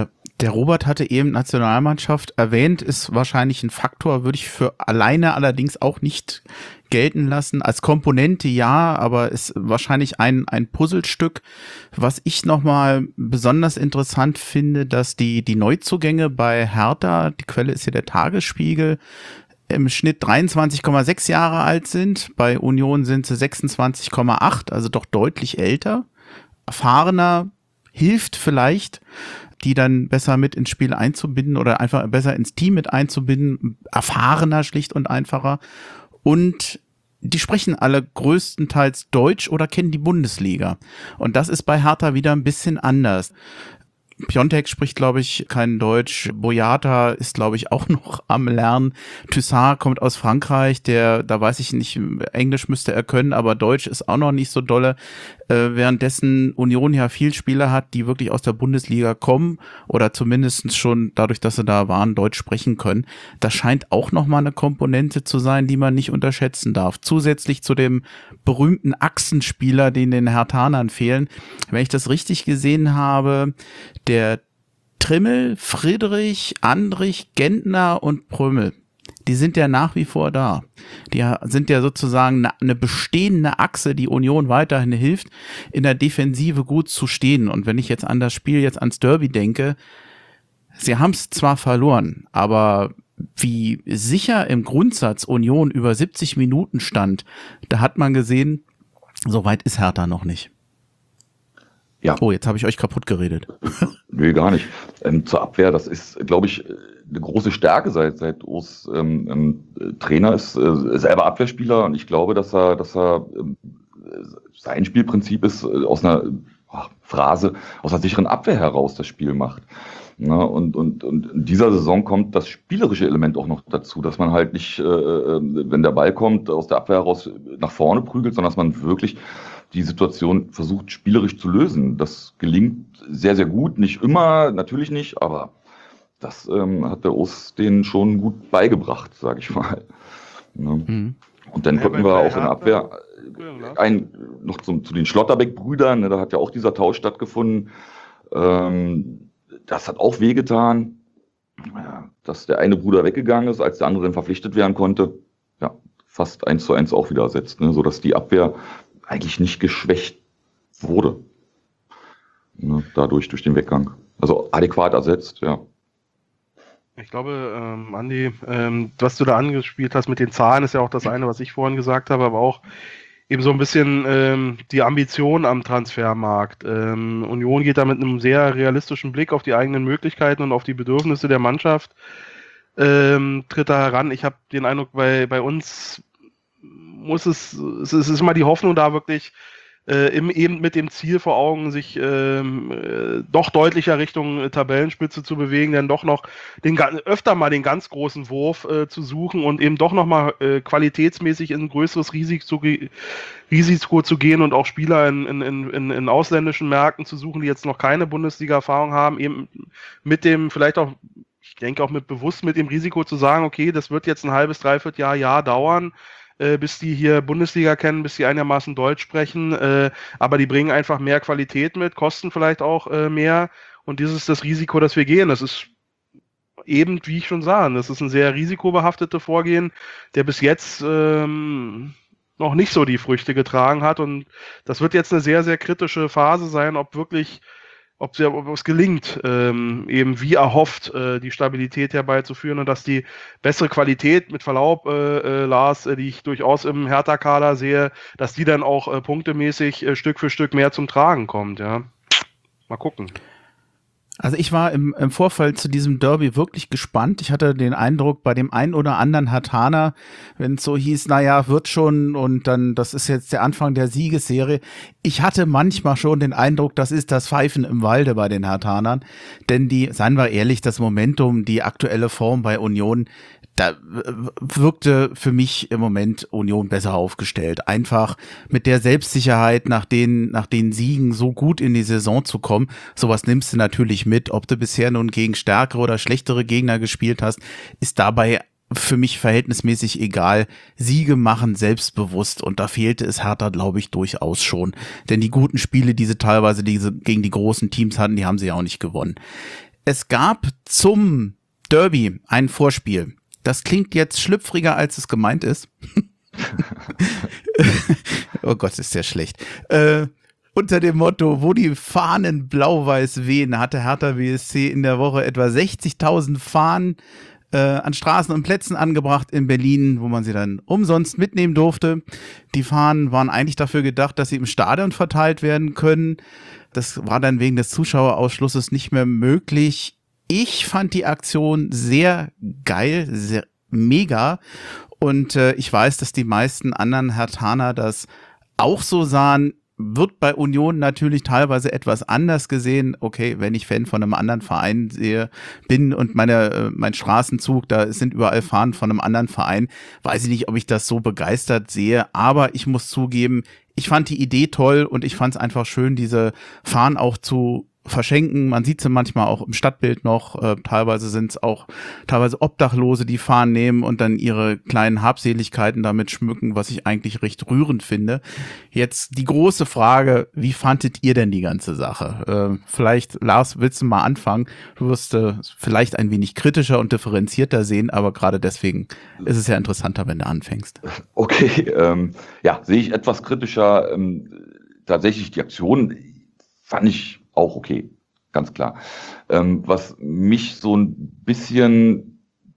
S1: Der Robert hatte eben Nationalmannschaft erwähnt, ist wahrscheinlich ein Faktor, würde ich für alleine allerdings auch nicht gelten lassen. Als Komponente ja, aber ist wahrscheinlich ein Puzzlestück. Was ich nochmal besonders interessant finde, dass die Neuzugänge bei Hertha, die Quelle ist hier der Tagesspiegel, im Schnitt 23,6 Jahre alt sind. Bei Union sind sie 26,8, also doch deutlich älter. Erfahrener hilft vielleicht, die dann besser mit ins Spiel einzubinden oder einfach besser ins Team mit einzubinden, erfahrener schlicht und einfacher. Und die sprechen alle größtenteils Deutsch oder kennen die Bundesliga. Und das ist bei Hertha wieder ein bisschen anders. Piontek spricht, glaube ich, kein Deutsch. Boyata ist, glaube ich, auch noch am Lernen. Toussaint kommt aus Frankreich, da weiß ich nicht, Englisch müsste er können, aber Deutsch ist auch noch nicht so dolle. Währenddessen Union ja viel Spieler hat, die wirklich aus der Bundesliga kommen oder zumindest schon dadurch, dass sie da waren, Deutsch sprechen können. Das scheint auch nochmal eine Komponente zu sein, die man nicht unterschätzen darf. Zusätzlich zu dem berühmten Achsenspieler, den den Herthanern fehlen. Wenn ich das richtig gesehen habe, der Trimmel, Friedrich, Andrich, Gentner und Prömel, die sind ja nach wie vor da. Die sind ja sozusagen eine bestehende Achse, die Union weiterhin hilft, in der Defensive gut zu stehen. Und wenn ich jetzt an das Spiel, jetzt ans Derby denke, sie haben es zwar verloren, aber wie sicher im Grundsatz Union über 70 Minuten stand, da hat man gesehen, so weit ist Hertha noch nicht.
S3: Ja.
S1: Oh, jetzt habe ich euch kaputt geredet.
S3: Nee, gar nicht. Zur Abwehr, das ist, glaube ich, eine große Stärke seit Urs Trainer ist, selber Abwehrspieler, und ich glaube, dass er sein Spielprinzip ist, aus einer Phrase, aus einer sicheren Abwehr heraus das Spiel macht. Na, und in dieser Saison kommt das spielerische Element auch noch dazu, dass man halt nicht, wenn der Ball kommt, aus der Abwehr heraus nach vorne prügelt, sondern dass man wirklich die Situation versucht, spielerisch zu lösen. Das gelingt sehr, sehr gut. Nicht immer, natürlich nicht, aber das hat der Urs denen schon gut beigebracht, sage ich mal. Ja. Mhm. Und dann konnten wir auch in der Abwehr noch zu den Schlotterbeck-Brüdern, ne, da hat ja auch dieser Tausch stattgefunden. Das hat auch wehgetan, dass der eine Bruder weggegangen ist, als der andere dann verpflichtet werden konnte. Ja, fast 1:1 auch wieder ersetzt, ne, sodass die Abwehr eigentlich nicht geschwächt wurde. Ne, dadurch, durch den Weggang. Also adäquat ersetzt, ja.
S2: Ich glaube, Andi, was du da angespielt hast mit den Zahlen, ist ja auch das eine, was ich vorhin gesagt habe, aber auch eben so ein bisschen die Ambition am Transfermarkt. Union geht da mit einem sehr realistischen Blick auf die eigenen Möglichkeiten und auf die Bedürfnisse der Mannschaft, tritt da heran. Ich habe den Eindruck, bei uns es ist immer die Hoffnung da, wirklich eben mit dem Ziel vor Augen, sich doch deutlicher Richtung Tabellenspitze zu bewegen, dann doch noch öfter mal den ganz großen Wurf zu suchen und eben doch nochmal qualitätsmäßig in ein größeres Risiko zu gehen und auch Spieler in ausländischen Märkten zu suchen, die jetzt noch keine Bundesliga-Erfahrung haben, eben mit dem, vielleicht auch, ich denke auch bewusst mit dem Risiko zu sagen, okay, das wird jetzt ein halbes, dreiviertel Jahr dauern, bis die hier Bundesliga kennen, bis die einigermaßen Deutsch sprechen, aber die bringen einfach mehr Qualität mit, kosten vielleicht auch mehr, und dieses ist das Risiko, das wir gehen. Das ist eben, wie ich schon sah, das ist ein sehr risikobehaftetes Vorgehen, der bis jetzt noch nicht so die Früchte getragen hat, und das wird jetzt eine sehr, sehr kritische Phase sein, ob es gelingt, eben wie erhofft, die Stabilität herbeizuführen, und dass die bessere Qualität, mit Verlaub, Lars, die ich durchaus im Hertha-Kader sehe, dass die dann auch punktemäßig Stück für Stück mehr zum Tragen kommt, ja. Mal gucken.
S1: Also ich war im Vorfeld zu diesem Derby wirklich gespannt. Ich hatte den Eindruck, bei dem einen oder anderen Herthaner, wenn es so hieß, naja, wird schon, und dann, das ist jetzt der Anfang der Siegesserie. Ich hatte manchmal schon den Eindruck, das ist das Pfeifen im Walde bei den Herthanern. Denn seien wir ehrlich, das Momentum, die aktuelle Form bei Union, da wirkte für mich im Moment Union besser aufgestellt. Einfach mit der Selbstsicherheit, nach den Siegen so gut in die Saison zu kommen. Sowas nimmst du natürlich mit. Ob du bisher nun gegen stärkere oder schlechtere Gegner gespielt hast, ist dabei für mich verhältnismäßig egal. Siege machen selbstbewusst, und da fehlte es Hertha, glaube ich, durchaus schon. Denn die guten Spiele, die sie teilweise gegen die großen Teams hatten, die haben sie ja auch nicht gewonnen. Es gab zum Derby ein Vorspiel. Das klingt jetzt schlüpfriger, als es gemeint ist. Oh Gott, ist der schlecht. Unter dem Motto, wo die Fahnen blau-weiß wehen, hatte Hertha BSC in der Woche etwa 60.000 Fahnen an Straßen und Plätzen angebracht in Berlin, wo man sie dann umsonst mitnehmen durfte. Die Fahnen waren eigentlich dafür gedacht, dass sie im Stadion verteilt werden können. Das war dann wegen des Zuschauerausschlusses nicht mehr möglich. Ich fand die Aktion sehr geil, sehr mega. Und ich weiß, dass die meisten anderen Herthaner das auch so sahen. Wird bei Union natürlich teilweise etwas anders gesehen. Okay, wenn ich Fan von einem anderen Verein bin und mein Straßenzug, da sind überall Fahnen von einem anderen Verein, weiß ich nicht, ob ich das so begeistert sehe. Aber ich muss zugeben, ich fand die Idee toll und ich fand es einfach schön, diese Fahnen auch zu verschenken. Man sieht sie manchmal auch im Stadtbild noch. Teilweise sind es auch Obdachlose, die Fahnen nehmen und dann ihre kleinen Habseligkeiten damit schmücken, was ich eigentlich recht rührend finde. Jetzt die große Frage, wie fandet ihr denn die ganze Sache? Vielleicht, Lars, willst du mal anfangen? Du wirst vielleicht ein wenig kritischer und differenzierter sehen, aber gerade deswegen ist es ja interessanter, wenn du anfängst.
S3: Okay, sehe ich etwas kritischer. Tatsächlich die Aktion fand ich auch okay, ganz klar. Was mich so ein bisschen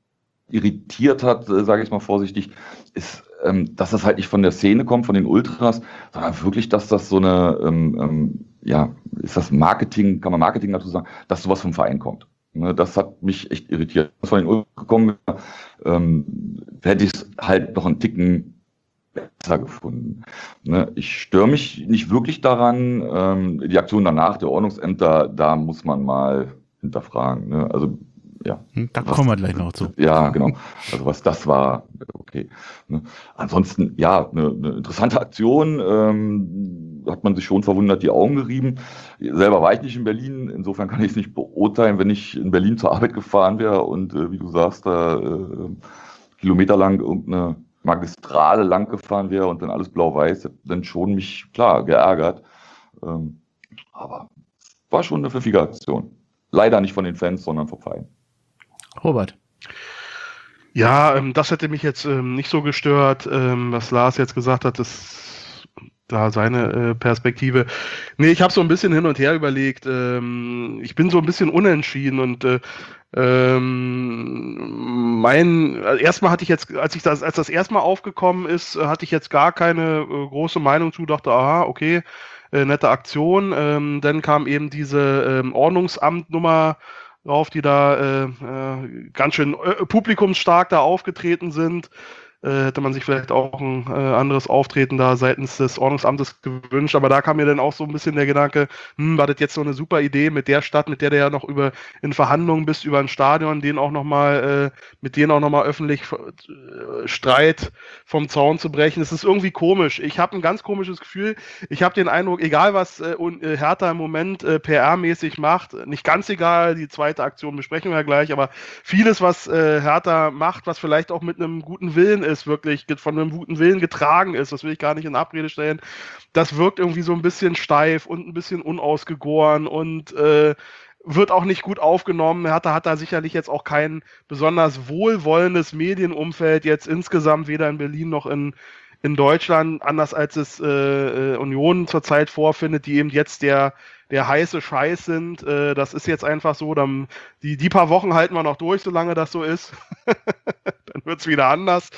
S3: irritiert hat, sage ich mal vorsichtig, ist, dass das halt nicht von der Szene kommt, von den Ultras, sondern wirklich, dass das so eine, ist das Marketing, kann man Marketing dazu sagen, dass sowas vom Verein kommt. Ne, das hat mich echt irritiert. Was von den Ultras gekommen wäre, hätte ich es halt noch einen Ticken besser gefunden. Ne, ich störe mich nicht wirklich daran. Die Aktion danach der Ordnungsämter, da muss man mal hinterfragen. Ne? Also ja.
S1: Da kommen wir gleich noch zu.
S3: Ja, genau. Also was das war, okay. Ne? Ansonsten, ja, eine interessante Aktion. Hat man sich schon verwundert die Augen gerieben. Selber war ich nicht in Berlin, insofern kann ich es nicht beurteilen, wenn ich in Berlin zur Arbeit gefahren wäre und wie du sagst, da kilometerlang irgendeine Magistrale lang gefahren wäre und dann alles blau-weiß, hätte dann schon mich, klar, geärgert. Aber war schon eine pfiffige Aktion. Leider nicht von den Fans, sondern vom Verein.
S1: Robert.
S2: Ja, das hätte mich jetzt nicht so gestört, was Lars jetzt gesagt hat, das da seine Perspektive. Nee, ich habe so ein bisschen hin und her überlegt. Ich bin so ein bisschen unentschieden und erstmal hatte ich jetzt, als das erstmal aufgekommen ist, hatte ich jetzt gar keine große Meinung zu, dachte, aha, okay, nette Aktion. Dann kam eben diese Ordnungsamtnummer drauf, die da ganz schön publikumsstark da aufgetreten sind. Hätte man sich vielleicht auch ein anderes Auftreten da seitens des Ordnungsamtes gewünscht, aber da kam mir dann auch so ein bisschen der Gedanke, war das jetzt so eine super Idee mit der Stadt, mit der du ja noch in Verhandlungen bist über ein Stadion, mit denen auch nochmal öffentlich Streit vom Zaun zu brechen. Es ist irgendwie komisch. Ich habe ein ganz komisches Gefühl. Ich habe den Eindruck, egal was Hertha im Moment PR-mäßig macht, nicht ganz egal, die zweite Aktion besprechen wir ja gleich, aber vieles, was Hertha macht, was vielleicht auch mit einem guten Willen ist, wirklich von einem guten Willen getragen ist, das will ich gar nicht in Abrede stellen, das wirkt irgendwie so ein bisschen steif und ein bisschen unausgegoren und wird auch nicht gut aufgenommen. Hertha hat da sicherlich jetzt auch kein besonders wohlwollendes Medienumfeld jetzt insgesamt, weder in Berlin noch in Deutschland, anders als es Union zurzeit vorfindet, die eben jetzt der heiße Scheiß sind. Das ist jetzt einfach so. Dann, die paar Wochen halten wir noch durch, solange das so ist. Dann wird es wieder anders.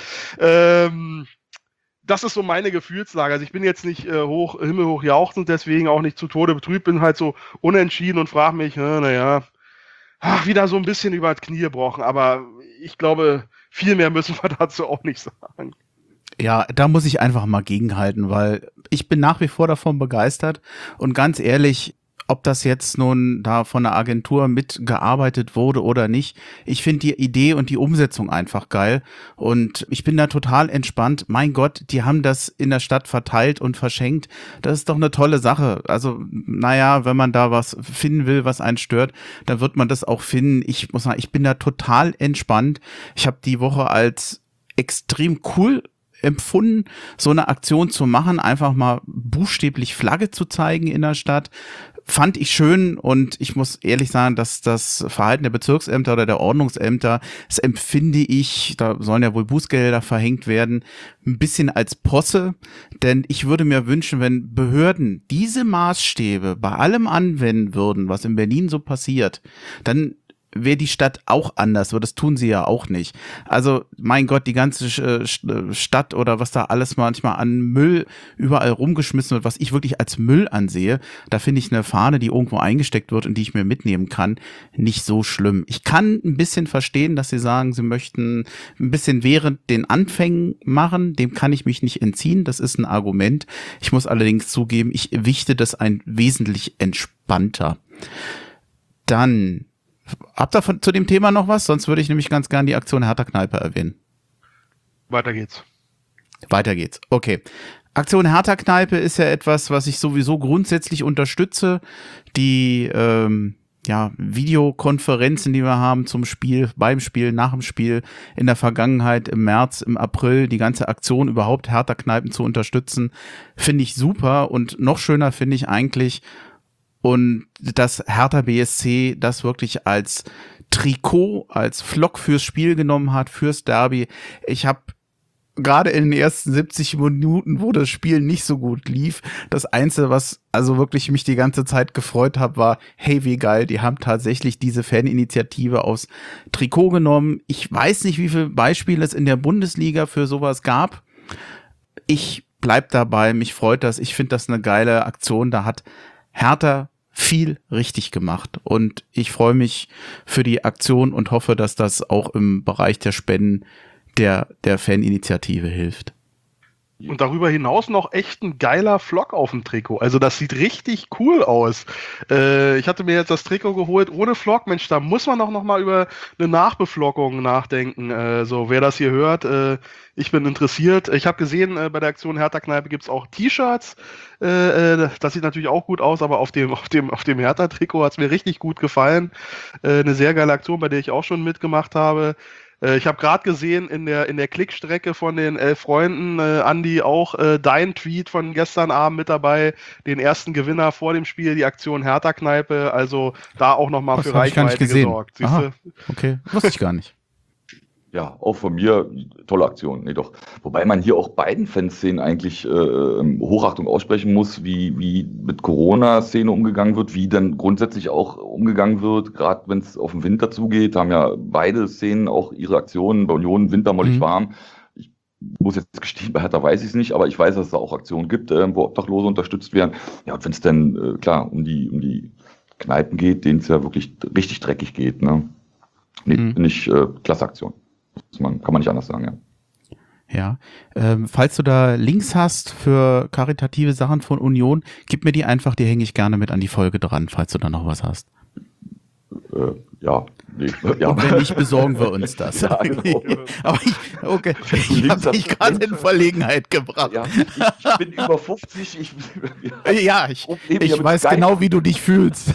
S2: Das ist so meine Gefühlslage. Also ich bin jetzt nicht himmelhoch jauchzend, deswegen auch nicht zu Tode betrübt, bin halt so unentschieden und frage mich, wieder so ein bisschen über das Knie gebrochen. Aber ich glaube, viel mehr müssen wir dazu auch nicht sagen.
S1: Ja, da muss ich einfach mal gegenhalten, weil ich bin nach wie vor davon begeistert und ganz ehrlich, ob das jetzt nun da von der Agentur mitgearbeitet wurde oder nicht, ich finde die Idee und die Umsetzung einfach geil und ich bin da total entspannt. Mein Gott, die haben das in der Stadt verteilt und verschenkt. Das ist doch eine tolle Sache. Also, wenn man da was finden will, was einen stört, dann wird man das auch finden. Ich muss sagen, ich bin da total entspannt. Ich habe die Woche als extrem cool empfunden, so eine Aktion zu machen, einfach mal buchstäblich Flagge zu zeigen in der Stadt. fand ich schön und ich muss ehrlich sagen, dass das Verhalten der Bezirksämter oder der Ordnungsämter, das empfinde ich, da sollen ja wohl Bußgelder verhängt werden, ein bisschen als Posse, denn ich würde mir wünschen, wenn Behörden diese Maßstäbe bei allem anwenden würden, was in Berlin so passiert, dann wäre die Stadt auch anders, aber das tun sie ja auch nicht. Also, mein Gott, die ganze Stadt oder was da alles manchmal an Müll überall rumgeschmissen wird, was ich wirklich als Müll ansehe, da finde ich eine Fahne, die irgendwo eingesteckt wird und die ich mir mitnehmen kann, nicht so schlimm. Ich kann ein bisschen verstehen, dass sie sagen, sie möchten ein bisschen während den Anfängen machen, dem kann ich mich nicht entziehen, das ist ein Argument. Ich muss allerdings zugeben, ich wichte das ein wesentlich entspannter. Dann habt ihr zu dem Thema noch was? Sonst würde ich nämlich ganz gern die Aktion Hertha Kneipe erwähnen.
S2: Weiter geht's.
S1: Weiter geht's. Okay. Aktion Hertha Kneipe ist ja etwas, was ich sowieso grundsätzlich unterstütze. Die Videokonferenzen, die wir haben zum Spiel, beim Spiel, nach dem Spiel, in der Vergangenheit, im März, im April, die ganze Aktion überhaupt Hertha Kneipen zu unterstützen, finde ich super. Und noch schöner finde ich eigentlich, und dass Hertha BSC das wirklich als Trikot, als Flock fürs Spiel genommen hat, fürs Derby. Ich habe gerade in den ersten 70 Minuten, wo das Spiel nicht so gut lief, das Einzige, was also wirklich mich die ganze Zeit gefreut hat, war, hey, wie geil, die haben tatsächlich diese Faninitiative aufs Trikot genommen. Ich weiß nicht, wie viele Beispiele es in der Bundesliga für sowas gab. Ich bleib dabei, mich freut das. Ich finde das eine geile Aktion. Da hat Hertha viel richtig gemacht und ich freue mich für die Aktion und hoffe, dass das auch im Bereich der Spenden der Faninitiative hilft.
S2: Und darüber hinaus noch echt ein geiler Flock auf dem Trikot. Also das sieht richtig cool aus. Ich hatte mir jetzt das Trikot geholt ohne Flock. Mensch, da muss man auch noch mal über eine Nachbeflockung nachdenken. Wer das hier hört, ich bin interessiert. Ich habe gesehen, bei der Aktion Hertha Kneipe gibt's auch T-Shirts. Das sieht natürlich auch gut aus, aber auf dem Hertha-Trikot hat's mir richtig gut gefallen. Eine sehr geile Aktion, bei der ich auch schon mitgemacht habe. Ich habe gerade gesehen in der Klickstrecke von den 11 Freunden, Andi, auch dein Tweet von gestern Abend mit dabei, den ersten Gewinner vor dem Spiel, die Aktion Hertha Kneipe, also da auch nochmal für Reichweite gesorgt.
S1: Aha, okay, wusste ich gar nicht.
S3: Ja, auch von mir tolle Aktion. Nee, doch. Wobei man hier auch beiden Fanszenen eigentlich Hochachtung aussprechen muss, wie mit Corona-Szene umgegangen wird, wie dann grundsätzlich auch umgegangen wird, gerade wenn es auf den Winter zugeht, haben ja beide Szenen auch ihre Aktionen, bei Union Winter mollig warm. Ich muss jetzt gestehen, bei Hertha weiß ich es nicht, aber ich weiß, dass es da auch Aktionen gibt, wo Obdachlose unterstützt werden. Ja, und wenn es dann, klar, um die Kneipen geht, denen es ja wirklich richtig dreckig geht, ne? Nee, finde ich klasse Aktion. Kann man nicht anders sagen, ja.
S1: Ja, falls du da Links hast für karitative Sachen von Union, gib mir die einfach, die hänge ich gerne mit an die Folge dran, falls du da noch was hast.
S3: Ja, nee, ja.
S1: Und wenn nicht, besorgen wir uns das.
S3: Ja, genau.
S1: Aber ich habe dich gerade in Verlegenheit gebracht.
S3: Ja, ich bin über 50. Ich
S1: weiß genau, wie du dich fühlst.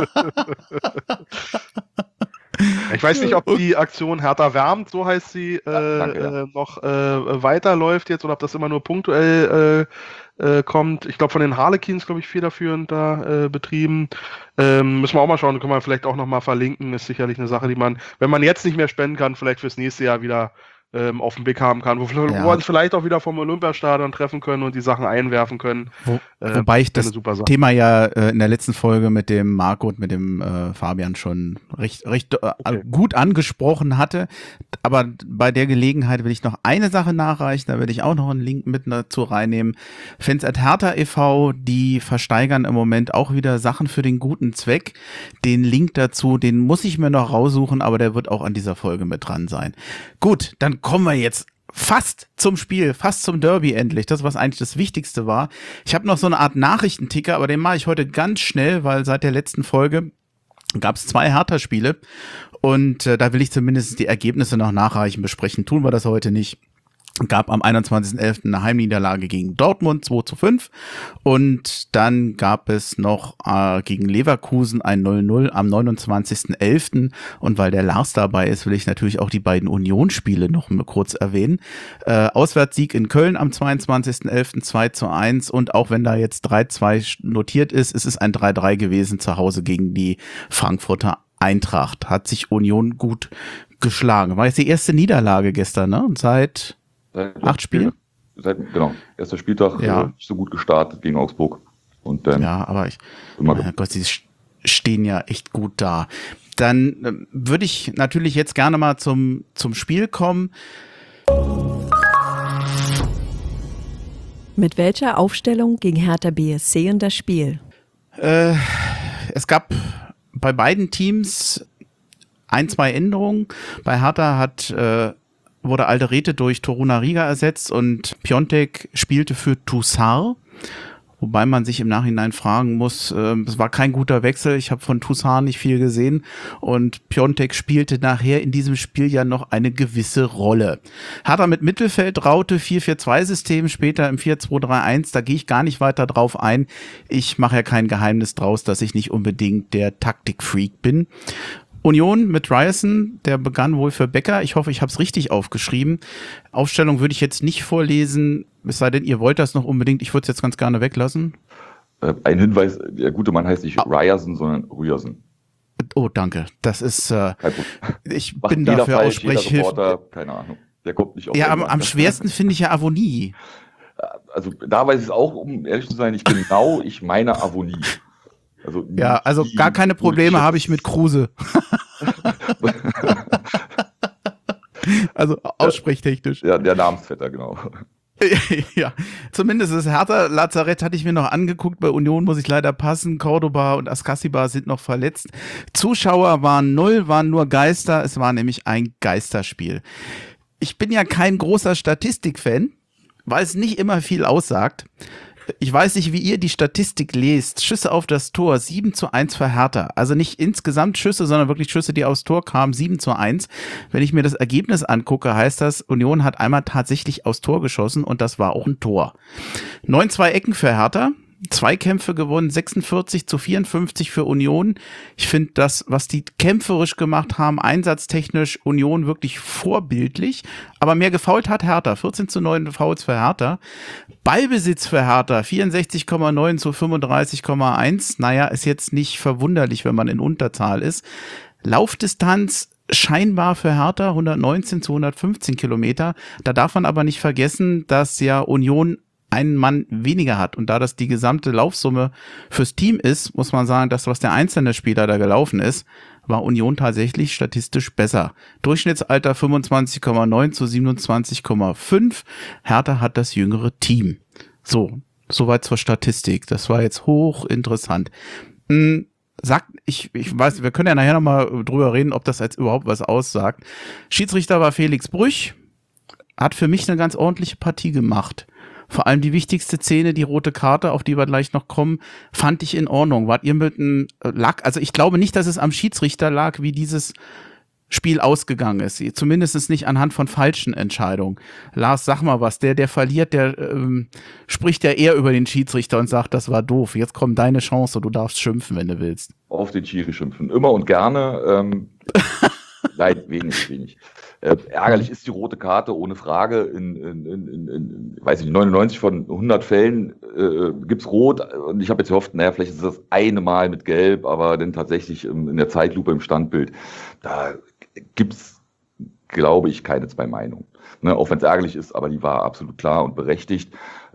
S2: Ich weiß nicht, ob die Aktion Hertha wärmt, so heißt sie, noch weiterläuft jetzt oder ob das immer nur punktuell kommt. Ich glaube, von den Harlequins, glaube ich, federführend da betrieben. Müssen wir auch mal schauen, können wir vielleicht auch nochmal verlinken. Ist sicherlich eine Sache, die man, wenn man jetzt nicht mehr spenden kann, vielleicht fürs nächste Jahr wieder auf den Blick haben kann, wo wir uns vielleicht auch wieder vom Olympiastadion treffen können und die Sachen einwerfen können.
S1: Wobei ich das Thema ja in der letzten Folge mit dem Marco und mit dem Fabian schon recht gut angesprochen hatte. Aber bei der Gelegenheit will ich noch eine Sache nachreichen, da will ich auch noch einen Link mit dazu reinnehmen. Fans at Hertha e.V., die versteigern im Moment auch wieder Sachen für den guten Zweck. Den Link dazu, den muss ich mir noch raussuchen, aber der wird auch an dieser Folge mit dran sein. Gut, dann kommen wir jetzt fast zum Spiel, fast zum Derby endlich. Das, was eigentlich das Wichtigste war. Ich habe noch so eine Art Nachrichtenticker, aber den mache ich heute ganz schnell, weil seit der letzten Folge gab es 2 Hertha-Spiele und da will ich zumindest die Ergebnisse noch nachreichen besprechen. Tun wir das heute nicht. Gab am 21.11. eine Heimniederlage gegen Dortmund 2:5 und dann gab es noch gegen Leverkusen ein 0:0 am 29.11. und weil der Lars dabei ist, will ich natürlich auch die beiden Unionsspiele noch mal kurz erwähnen. Auswärtssieg in Köln am 22.11. 2:1 und auch wenn da jetzt 3:2 notiert ist, es ist ein 3:3 gewesen zu Hause gegen die Frankfurter Eintracht. Hat sich Union gut geschlagen. War jetzt die erste Niederlage gestern, ne? Und seit 8 Spiele?
S3: Genau, erster Spieltag nicht so gut gestartet gegen Augsburg. Und dann
S1: aber Gott, sie stehen ja echt gut da. Dann würde ich natürlich jetzt gerne mal zum Spiel kommen.
S4: Mit welcher Aufstellung ging Hertha BSC in das Spiel?
S1: Es gab bei beiden Teams 1-2 Änderungen. Bei Hertha wurde Alderete durch Torunariga ersetzt und Piontek spielte für Toussaint, wobei man sich im Nachhinein fragen muss, es war kein guter Wechsel, ich habe von Toussaint nicht viel gesehen und Piontek spielte nachher in diesem Spiel ja noch eine gewisse Rolle. Hertha mit Mittelfeldraute, 4-4-2-System, später im 4-2-3-1, da gehe ich gar nicht weiter drauf ein. Ich mache ja kein Geheimnis draus, dass ich nicht unbedingt der Taktikfreak bin. Union mit Ryerson, der begann wohl für Becker. Ich hoffe, ich habe es richtig aufgeschrieben. Aufstellung würde ich jetzt nicht vorlesen, es sei denn, ihr wollt das noch unbedingt. Ich würde es jetzt ganz gerne weglassen.
S3: Ein Hinweis, der gute Mann heißt nicht Ryerson, sondern Ryerson.
S1: Oh, danke. Das ist, ich
S3: Macht
S1: bin dafür
S3: falsch,
S1: Aussprechhilfe.
S3: Keine Ahnung. Der kommt nicht auf.
S1: Ja, am schwersten finde ich ja Avonie.
S3: Also da weiß ich es auch, um ehrlich zu sein, ich meine Avonie. Also
S1: gar keine Probleme habe ich mit Kruse. Also aussprechtechnisch.
S3: Ja, der Namensvetter, genau.
S1: Ja, zumindest das Hertha Lazarett hatte ich mir noch angeguckt. Bei Union muss ich leider passen. Cordoba und Askasiba sind noch verletzt. Zuschauer waren 0, waren nur Geister. Es war nämlich ein Geisterspiel. Ich bin ja kein großer Statistikfan, weil es nicht immer viel aussagt. Ich weiß nicht, wie ihr die Statistik lest. Schüsse auf das Tor, 7:1 für Hertha. Also nicht insgesamt Schüsse, sondern wirklich Schüsse, die aufs Tor kamen, 7:1. Wenn ich mir das Ergebnis angucke, heißt das, Union hat einmal tatsächlich aufs Tor geschossen und das war auch ein Tor. 9-2 Ecken für Hertha. Zweikämpfe gewonnen, 46:54 für Union. Ich finde das, was die kämpferisch gemacht haben, einsatztechnisch Union wirklich vorbildlich. Aber mehr gefoult hat Hertha, 14:9 Fouls für Hertha. Ballbesitz für Hertha, 64,9 zu 35,1. Naja, ist jetzt nicht verwunderlich, wenn man in Unterzahl ist. Laufdistanz scheinbar für Hertha 119 zu 115 Kilometer. Da darf man aber nicht vergessen, dass ja Union einen Mann weniger hat. Und da das die gesamte Laufsumme fürs Team ist, muss man sagen, das, was der einzelne Spieler da gelaufen ist, war Union tatsächlich statistisch besser. Durchschnittsalter 25,9 zu 27,5. Hertha hat das jüngere Team. So, soweit zur Statistik. Das war jetzt hochinteressant. Ich weiß, wir können ja nachher nochmal drüber reden, ob das jetzt überhaupt was aussagt. Schiedsrichter war Felix Brüch. Hat für mich eine ganz ordentliche Partie gemacht. Vor allem die wichtigste Szene, die rote Karte, auf die wir gleich noch kommen, fand ich in Ordnung. Wart ihr mit einem Lack? Also ich glaube nicht, dass es am Schiedsrichter lag, wie dieses Spiel ausgegangen ist. Zumindest nicht anhand von falschen Entscheidungen. Lars, sag mal was. Der verliert, der spricht ja eher über den Schiedsrichter und sagt, das war doof. Jetzt kommt deine Chance, du darfst schimpfen, wenn du willst.
S3: Auf den Schiri schimpfen. Immer und gerne. Nein, wenig. Ärgerlich ist die rote Karte, ohne Frage. Weiß ich nicht, 99 von 100 Fällen gibt's Rot. Und ich habe jetzt gehofft, naja, vielleicht ist das eine Mal mit Gelb, aber dann tatsächlich in der Zeitlupe im Standbild. Da gibt's, glaube ich, keine zwei Meinungen. Ne, auch wenn es ärgerlich ist, aber die war absolut klar und berechtigt.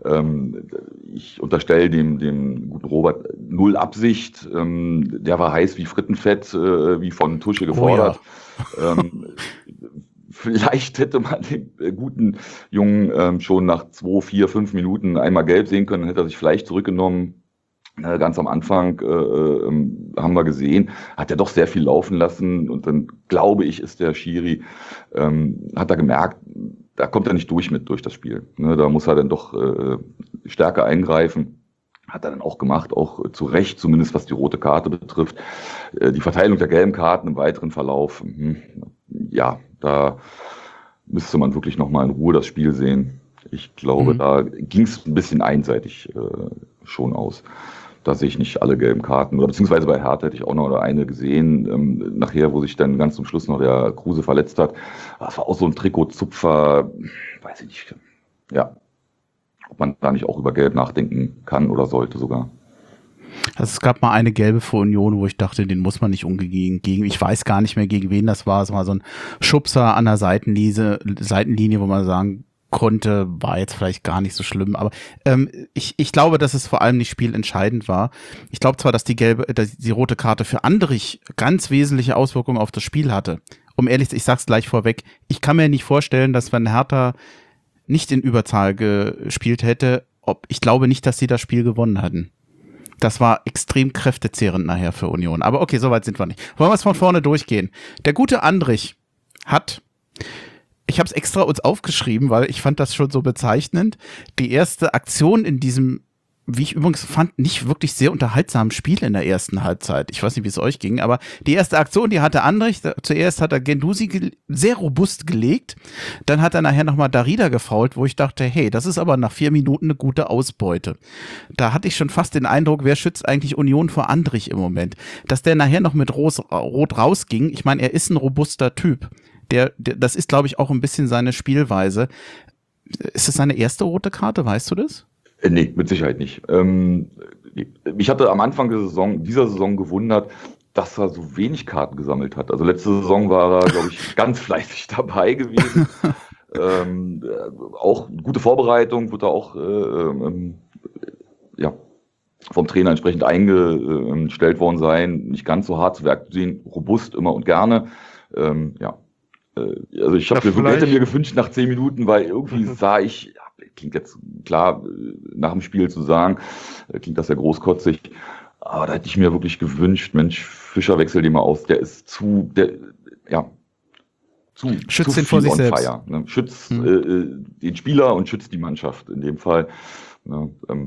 S3: Ich unterstelle dem guten Robert null Absicht. Der war heiß wie Frittenfett, wie von Tusche gefordert. Oh ja. Vielleicht hätte man den guten Jungen schon nach 2, 4, 5 Minuten einmal gelb sehen können, hätte er sich vielleicht zurückgenommen. Ganz am Anfang haben wir gesehen, hat er doch sehr viel laufen lassen und dann glaube ich, ist der Schiri, hat er gemerkt, da kommt er nicht durch das Spiel. Ne, da muss er dann doch stärker eingreifen. Hat er dann auch gemacht, auch zu Recht, zumindest was die rote Karte betrifft. Die Verteilung der gelben Karten im weiteren Verlauf, ja, da müsste man wirklich nochmal in Ruhe das Spiel sehen. Ich glaube, da ging es ein bisschen einseitig schon aus. Da sehe ich nicht alle gelben Karten. Oder beziehungsweise bei Hertha hätte ich auch noch eine gesehen, nachher, wo sich dann ganz zum Schluss noch der Kruse verletzt hat. Das war auch so ein Trikotzupfer, weiß ich nicht. Ja, ob man da nicht auch über Gelb nachdenken kann oder sollte sogar.
S1: Also es gab mal eine gelbe für Union, wo ich dachte, den muss man nicht umgehen. Ich weiß gar nicht mehr, gegen wen das war. Es war so ein Schubser an der Seitenlinie, wo man sagen konnte, war jetzt vielleicht gar nicht so schlimm. Aber ich glaube, dass es vor allem nicht spielentscheidend war. Ich glaube zwar, dass die rote Karte für Andrich ganz wesentliche Auswirkungen auf das Spiel hatte. Um ehrlich zu sein, ich sag's gleich vorweg, ich kann mir nicht vorstellen, dass wenn Hertha nicht in Überzahl gespielt hätte, ich glaube nicht, dass sie das Spiel gewonnen hätten. Das war extrem kräftezehrend nachher für Union. Aber okay, soweit sind wir nicht. Wollen wir es von vorne durchgehen. Der gute Andrich ich habe es extra uns aufgeschrieben, weil ich fand das schon so bezeichnend, die erste Aktion in diesem, wie ich übrigens fand, nicht wirklich sehr unterhaltsamen Spiel in der ersten Halbzeit. Ich weiß nicht, wie es euch ging, aber die erste Aktion, die hatte Andrich. Zuerst hat er Guendouzi sehr robust gelegt. Dann hat er nachher nochmal Darida gefoult, wo ich dachte, hey, das ist aber nach 4 Minuten eine gute Ausbeute. Da hatte ich schon fast den Eindruck, wer schützt eigentlich Union vor Andrich im Moment? Dass der nachher noch mit Rot rausging. Ich meine, er ist ein robuster Typ. Das ist, glaube ich, auch ein bisschen seine Spielweise. Ist das seine erste rote Karte? Weißt du das?
S3: Nee, mit Sicherheit nicht. Ich hatte am Anfang dieser Saison gewundert, dass er so wenig Karten gesammelt hat. Also letzte Saison war er, glaube ich, ganz fleißig dabei gewesen. Auch gute Vorbereitung, wurde auch vom Trainer entsprechend eingestellt worden sein. Nicht ganz so hart zu Werk zu sehen, robust immer und gerne. Also ich hätte mir gewünscht nach 10 Minuten, weil irgendwie sah ich, klingt jetzt klar, nach dem Spiel zu sagen, klingt das ja großkotzig, aber da hätte ich mir wirklich gewünscht, Mensch, Fischer wechsel den mal aus, der ist
S1: schützt den
S3: viel
S1: vor sich
S3: on
S1: selbst.
S3: fire, ne? Schützt den Spieler und schützt die Mannschaft in dem Fall. Ne?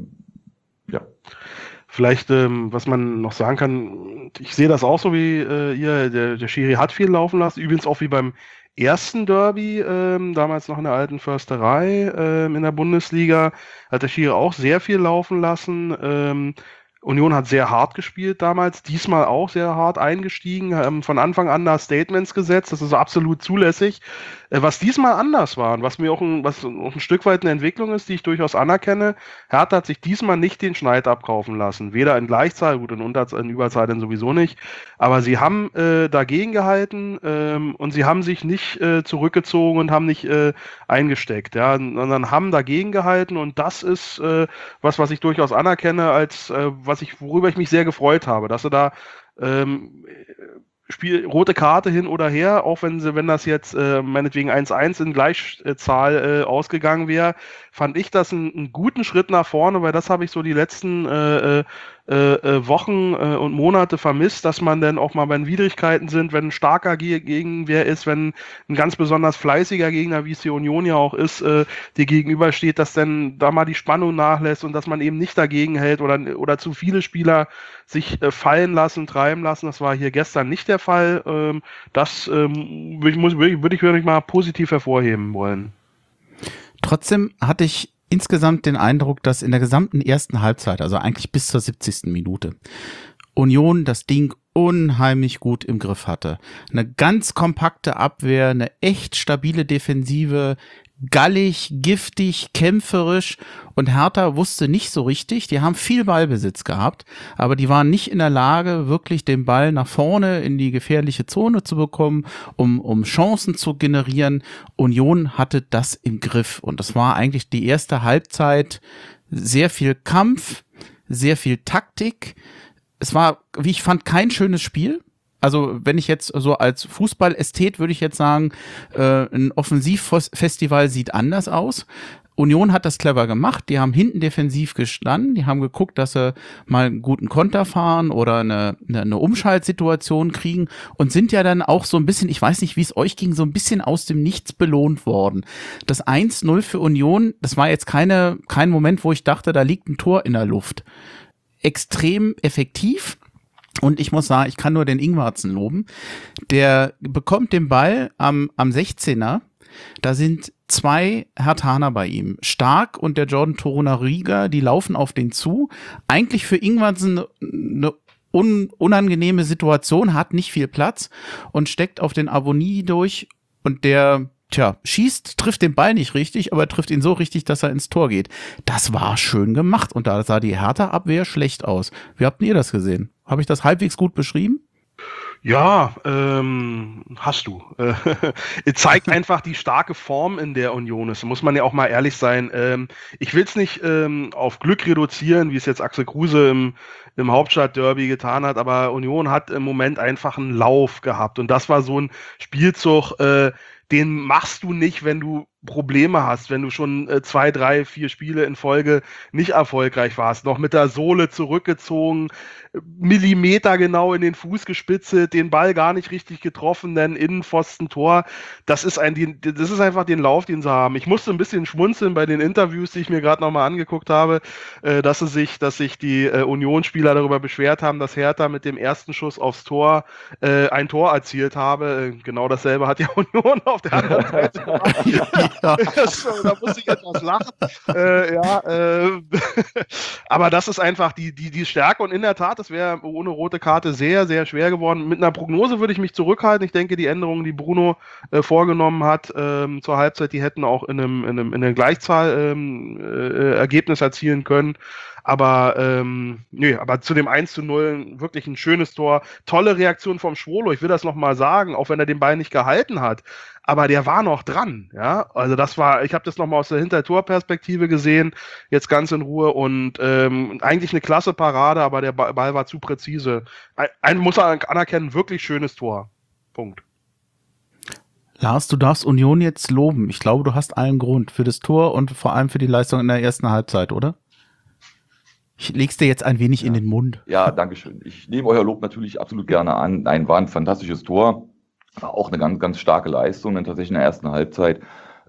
S2: Vielleicht, was man noch sagen kann, ich sehe das auch so wie ihr, der Schiri hat viel laufen lassen, übrigens auch wie beim ersten Derby, damals noch in der alten Försterei in der Bundesliga, hat der Schiri auch sehr viel laufen lassen. Union hat sehr hart gespielt damals, diesmal auch sehr hart eingestiegen, von Anfang an da Statements gesetzt, das ist absolut zulässig. Was diesmal anders war und was auch ein Stück weit eine Entwicklung ist, die ich durchaus anerkenne, Hertha hat sich diesmal nicht den Schneid abkaufen lassen, weder in Gleichzahl, gut, in Überzahl dann sowieso nicht, aber sie haben dagegen gehalten und sie haben sich nicht zurückgezogen und haben nicht eingesteckt, ja, sondern haben dagegen gehalten und das ist was ich durchaus anerkenne, als worüber ich mich sehr gefreut habe, dass sie da rote Karte hin oder her, auch wenn das jetzt meinetwegen 1-1 in Gleichzahl ausgegangen wäre, fand ich das einen guten Schritt nach vorne, weil das habe ich so die letzten Wochen und Monate vermisst, dass man dann auch mal, wenn Widrigkeiten sind, wenn ein starker Gegenwehr ist, wenn ein ganz besonders fleißiger Gegner, wie es die Union ja auch ist, dir gegenübersteht, dass dann da mal die Spannung nachlässt und dass man eben nicht dagegen hält oder zu viele Spieler sich fallen lassen, treiben lassen. Das war hier gestern nicht der Fall. Das würde ich wirklich mal positiv hervorheben wollen.
S1: Trotzdem hatte ich insgesamt den Eindruck, dass in der gesamten ersten Halbzeit, also eigentlich bis zur 70. Minute, Union das Ding unheimlich gut im Griff hatte. Eine ganz kompakte Abwehr, eine echt stabile Defensive, gallig, giftig, kämpferisch, und Hertha wusste nicht so richtig, die haben viel Ballbesitz gehabt, aber die waren nicht in der Lage, wirklich den Ball nach vorne in die gefährliche Zone zu bekommen, um Chancen zu generieren. Union hatte das im Griff und das war eigentlich die erste Halbzeit sehr viel Kampf, sehr viel Taktik. Es war, wie ich fand, kein schönes Spiel. Also wenn ich jetzt so als Fußballästhet würde ich jetzt sagen, ein Offensivfestival sieht anders aus. Union hat das clever gemacht, die haben hinten defensiv gestanden, die haben geguckt, dass sie mal einen guten Konter fahren oder eine Umschaltsituation kriegen und sind ja dann auch so ein bisschen, ich weiß nicht, wie es euch ging, so ein bisschen aus dem Nichts belohnt worden. Das 1-0 für Union, das war jetzt kein Moment, wo ich dachte, da liegt ein Tor in der Luft. Extrem effektiv. Und ich muss sagen, ich kann nur den Ingwarzen loben. Der bekommt den Ball am 16er, Da sind 2 Herthaner bei ihm. Stark und der Jordan Torunariga, die laufen auf den zu. Eigentlich für Ingwertsen eine unangenehme Situation, hat nicht viel Platz und steckt auf den Avonie durch und der schießt, trifft den Ball nicht richtig, aber trifft ihn so richtig, dass er ins Tor geht. Das war schön gemacht und da sah die Hertha-Abwehr schlecht aus. Wie habt ihr das gesehen? Habe ich das halbwegs gut beschrieben?
S2: Ja, hast du. Zeigt einfach die starke Form, in der Union ist. Muss man ja auch mal ehrlich sein. Ich will es nicht auf Glück reduzieren, wie es jetzt Axel Kruse im Hauptstadtderby getan hat, aber Union hat im Moment einfach einen Lauf gehabt. Und das war so ein Spielzug, den machst du nicht, wenn du Probleme hast, wenn du schon 2, 3, 4 Spiele in Folge nicht erfolgreich warst, noch mit der Sohle zurückgezogen, Millimeter genau in den Fuß gespitzelt, den Ball gar nicht richtig getroffen, dann Innenpfosten-Tor. Das ist einfach den Lauf, den sie haben. Ich musste ein bisschen schmunzeln bei den Interviews, die ich mir gerade nochmal angeguckt habe, dass sich die Unionsspieler darüber beschwert haben, dass Hertha mit dem ersten Schuss aufs Tor ein Tor erzielt habe. Genau dasselbe hat ja Union auf der anderen Seite gemacht. Da muss ich etwas lachen. Aber das ist einfach die Stärke und in der Tat, das wäre ohne rote Karte sehr, sehr schwer geworden. Mit einer Prognose würde ich mich zurückhalten. Ich denke, die Änderungen, die Bruno vorgenommen hat zur Halbzeit, die hätten auch in einer Gleichzahl Ergebnis erzielen können. Aber aber zu dem 1:0 wirklich ein schönes Tor. Tolle Reaktion vom Schwolo. Ich will das nochmal sagen, auch wenn er den Ball nicht gehalten hat. Aber der war noch dran, ja. Also ich habe das nochmal aus der Hintertorperspektive gesehen, jetzt ganz in Ruhe und eigentlich eine klasse Parade, aber der Ball war zu präzise. Muss er anerkennen, wirklich schönes Tor. Punkt.
S1: Lars, du darfst Union jetzt loben. Ich glaube, du hast allen Grund für das Tor und vor allem für die Leistung in der ersten Halbzeit, oder? Ich leg's dir jetzt ein wenig in den Mund.
S3: Ja, danke schön. Ich nehme euer Lob natürlich absolut gerne an. Nein, war ein fantastisches Tor. War auch eine ganz, ganz starke Leistung, dann tatsächlich in der ersten Halbzeit.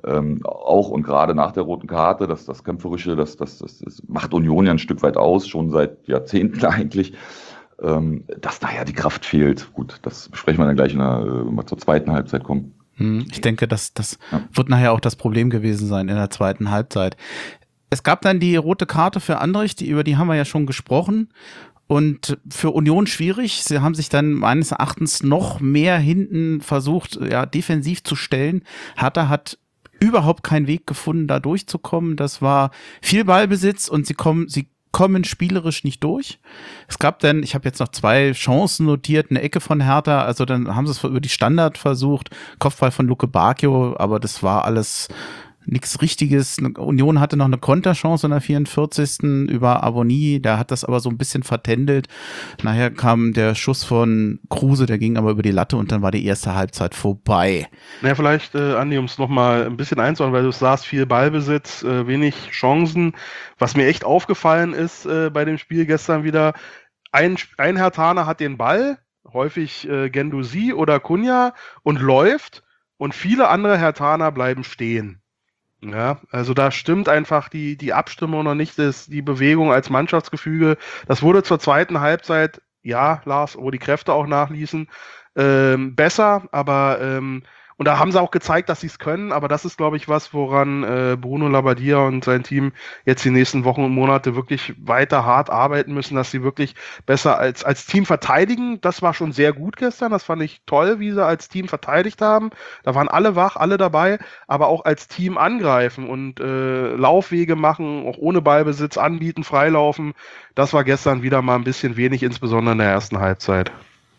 S3: Auch und gerade nach der roten Karte, das Kämpferische, das macht Union ja ein Stück weit aus, schon seit Jahrzehnten eigentlich. Dass da ja die Kraft fehlt. Gut, das besprechen wir dann gleich, wenn wir zur zweiten Halbzeit kommen.
S1: Ich denke, das wird nachher auch das Problem gewesen sein in der zweiten Halbzeit. Es gab dann die rote Karte für Andrich, über die haben wir ja schon gesprochen. Und für Union schwierig. Sie haben sich dann meines Erachtens noch mehr hinten versucht, defensiv zu stellen. Hertha hat überhaupt keinen Weg gefunden, da durchzukommen. Das war viel Ballbesitz und sie kommen spielerisch nicht durch. Es gab dann, ich habe jetzt noch 2 Chancen notiert, eine Ecke von Hertha, also dann haben sie es über die Standard versucht, Kopfball von Luke Bacchio, aber das war alles nichts Richtiges. Union hatte noch eine Konterchance in der 44. über Avonie, der hat das aber so ein bisschen vertändelt. Nachher kam der Schuss von Kruse, der ging aber über die Latte und dann war die erste Halbzeit vorbei.
S2: Naja, vielleicht, Andi, um es nochmal ein bisschen einzuordnen, weil du sagst, viel Ballbesitz, wenig Chancen. Was mir echt aufgefallen ist bei dem Spiel gestern wieder, ein Herthaner hat den Ball, häufig Guendouzi oder Cunha, und läuft und viele andere Herthaner bleiben stehen. Ja, also da stimmt einfach die Abstimmung noch nicht, die Bewegung als Mannschaftsgefüge. Das wurde zur zweiten Halbzeit, ja, Lars, wo die Kräfte auch nachließen, besser, aber und da haben sie auch gezeigt, dass sie es können, aber das ist, glaube ich, was, woran Bruno Labbadia und sein Team jetzt die nächsten Wochen und Monate wirklich weiter hart arbeiten müssen, dass sie wirklich besser als Team verteidigen. Das war schon sehr gut gestern, das fand ich toll, wie sie als Team verteidigt haben. Da waren alle wach, alle dabei, aber auch als Team angreifen und Laufwege machen, auch ohne Ballbesitz anbieten, freilaufen. Das war gestern wieder mal ein bisschen wenig, insbesondere in der ersten Halbzeit.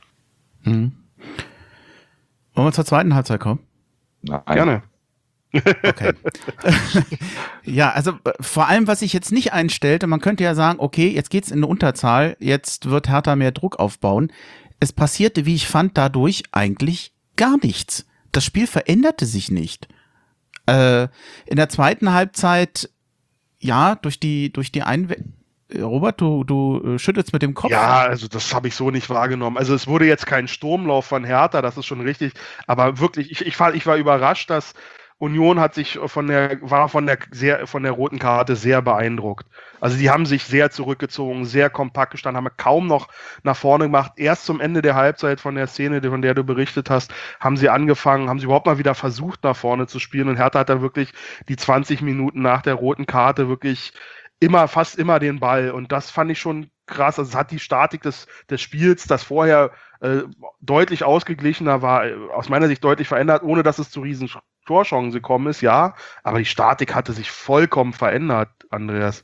S1: Wollen wir zur zweiten Halbzeit kommen?
S3: Nein.
S2: Gerne.
S1: Okay. Ja, also vor allem, was ich jetzt nicht einstellte, man könnte ja sagen, okay, jetzt geht's in eine Unterzahl, jetzt wird Hertha mehr Druck aufbauen. Es passierte, wie ich fand, dadurch eigentlich gar nichts. Das Spiel veränderte sich nicht. In der zweiten Halbzeit, ja, durch die Robert, du schüttelst mit dem Kopf.
S2: Ja, also das habe ich so nicht wahrgenommen. Also es wurde jetzt kein Sturmlauf von Hertha, das ist schon richtig. Aber wirklich, ich war überrascht, dass Union hat sich von der roten Karte sehr beeindruckt. Also die haben sich sehr zurückgezogen, sehr kompakt gestanden, haben kaum noch nach vorne gemacht. Erst zum Ende der Halbzeit von der Szene, von der du berichtet hast, haben sie überhaupt mal wieder versucht, nach vorne zu spielen. Und Hertha hat dann wirklich die 20 Minuten nach der roten Karte wirklich fast immer den Ball. Und das fand ich schon krass. Also es hat die Statik des Spiels, das vorher deutlich ausgeglichener war, aus meiner Sicht deutlich verändert, ohne dass es zu riesen Torchancen gekommen ist, ja, aber die Statik hatte sich vollkommen verändert, Andreas.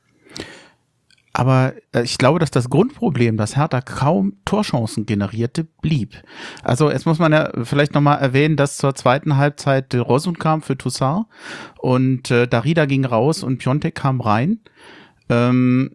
S1: Aber ich glaube, dass das Grundproblem, dass Hertha kaum Torchancen generierte, blieb. Also jetzt muss man ja vielleicht nochmal erwähnen, dass zur zweiten Halbzeit Del Rosun kam für Toussaint und Darida ging raus und Piontek kam rein. Zur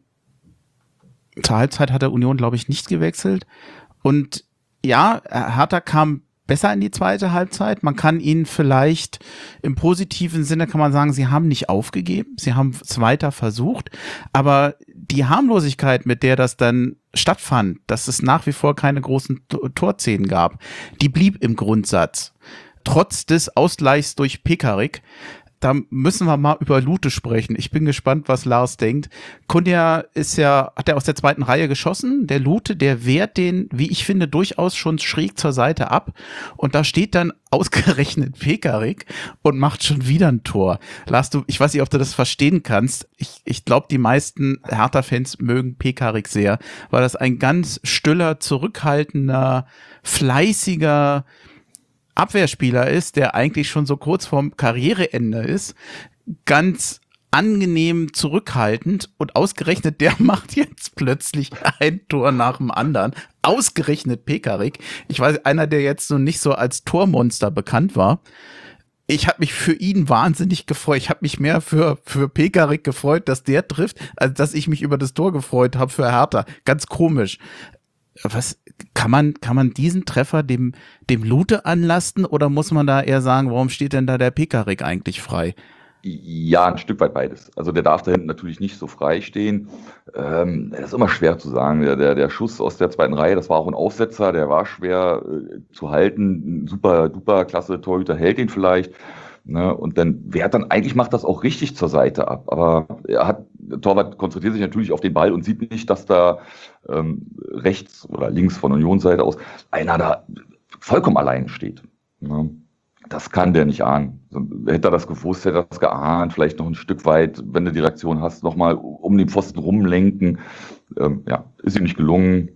S1: Halbzeit hat der Union, glaube ich, nicht gewechselt. Und ja, Hertha kam besser in die zweite Halbzeit. Man kann ihnen vielleicht im positiven Sinne kann man sagen, sie haben nicht aufgegeben, sie haben es weiter versucht, aber die Harmlosigkeit, mit der das dann stattfand, dass es nach wie vor keine großen Torszenen gab, die blieb im Grundsatz. Trotz des Ausgleichs durch Pekarik. Da müssen wir mal über Lute sprechen. Ich bin gespannt, was Lars denkt. Kunja hat er aus der zweiten Reihe geschossen. Der Lute, der wehrt den, wie ich finde, durchaus schon schräg zur Seite ab. Und da steht dann ausgerechnet Pekarik und macht schon wieder ein Tor. Lars, ich weiß nicht, ob du das verstehen kannst. Ich glaube, die meisten Hertha-Fans mögen Pekarik sehr, weil das ein ganz stiller, zurückhaltender, fleißiger Abwehrspieler ist, der eigentlich schon so kurz vorm Karriereende ist, ganz angenehm zurückhaltend und ausgerechnet der macht jetzt plötzlich ein Tor nach dem anderen. Ausgerechnet Pekarik. Ich weiß, einer, der jetzt so nicht so als Tormonster bekannt war. Ich habe mich für ihn wahnsinnig gefreut. Ich habe mich mehr für Pekarik gefreut, dass der trifft, als dass ich mich über das Tor gefreut habe für Hertha. Ganz komisch. Was kann man diesen Treffer dem Lute anlasten oder muss man da eher sagen, warum steht denn da der Pekarik eigentlich frei?
S3: Ja, ein Stück weit beides. Also der darf da hinten natürlich nicht so frei stehen. Das ist immer schwer zu sagen. Der Schuss aus der zweiten Reihe, das war auch ein Aufsetzer, der war schwer zu halten. Ein super, duper klasse Torhüter hält ihn vielleicht. Ne, und dann, eigentlich macht das auch richtig zur Seite ab. Aber der Torwart konzentriert sich natürlich auf den Ball und sieht nicht, dass da rechts oder links von Unionsseite aus einer da vollkommen allein steht. Ne. Das kann der nicht ahnen. Hätte er das gewusst, hätte er das geahnt, vielleicht noch ein Stück weit, wenn du die Reaktion hast, nochmal um den Pfosten rumlenken. Ist ihm nicht gelungen.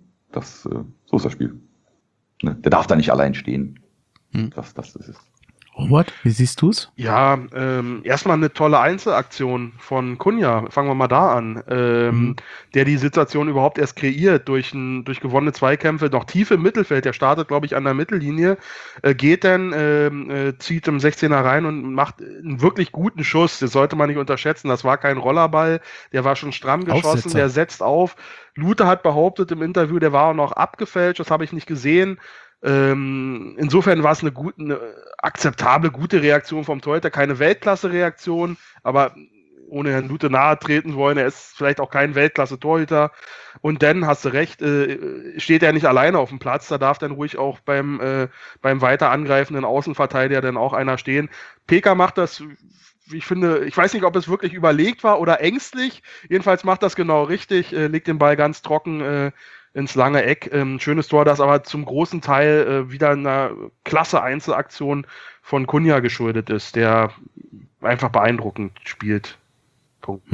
S3: So ist das Spiel. Ne, der darf da nicht allein stehen. Das ist es.
S1: Robert, wie siehst du's?
S2: Ja, erstmal eine tolle Einzelaktion von Kunja. Fangen wir mal da an. Der die Situation überhaupt erst kreiert durch gewonnene Zweikämpfe, noch tief im Mittelfeld. Der startet, glaube ich, an der Mittellinie, geht dann, zieht im 16er rein und macht einen wirklich guten Schuss. Das sollte man nicht unterschätzen. Das war kein Rollerball. Der war schon stramm geschossen.
S1: Aufsetzer.
S2: Der setzt auf. Lute hat behauptet im Interview, der war auch noch abgefälscht. Das habe ich nicht gesehen. Insofern war es eine akzeptable, gute Reaktion vom Torhüter, keine Weltklasse-Reaktion, aber ohne Herrn Lute nahe treten wollen, er ist vielleicht auch kein Weltklasse-Torhüter. Und dann, hast du recht, steht er nicht alleine auf dem Platz, da darf dann ruhig auch beim weiter angreifenden Außenverteidiger dann auch einer stehen. Peka macht das, wie ich finde, ich weiß nicht, ob es wirklich überlegt war oder ängstlich, jedenfalls macht das genau richtig, legt den Ball ganz trocken ins lange Eck. Schönes Tor, das aber zum großen Teil wieder einer klasse Einzelaktion von Kunja geschuldet ist, der einfach beeindruckend spielt. Punkt.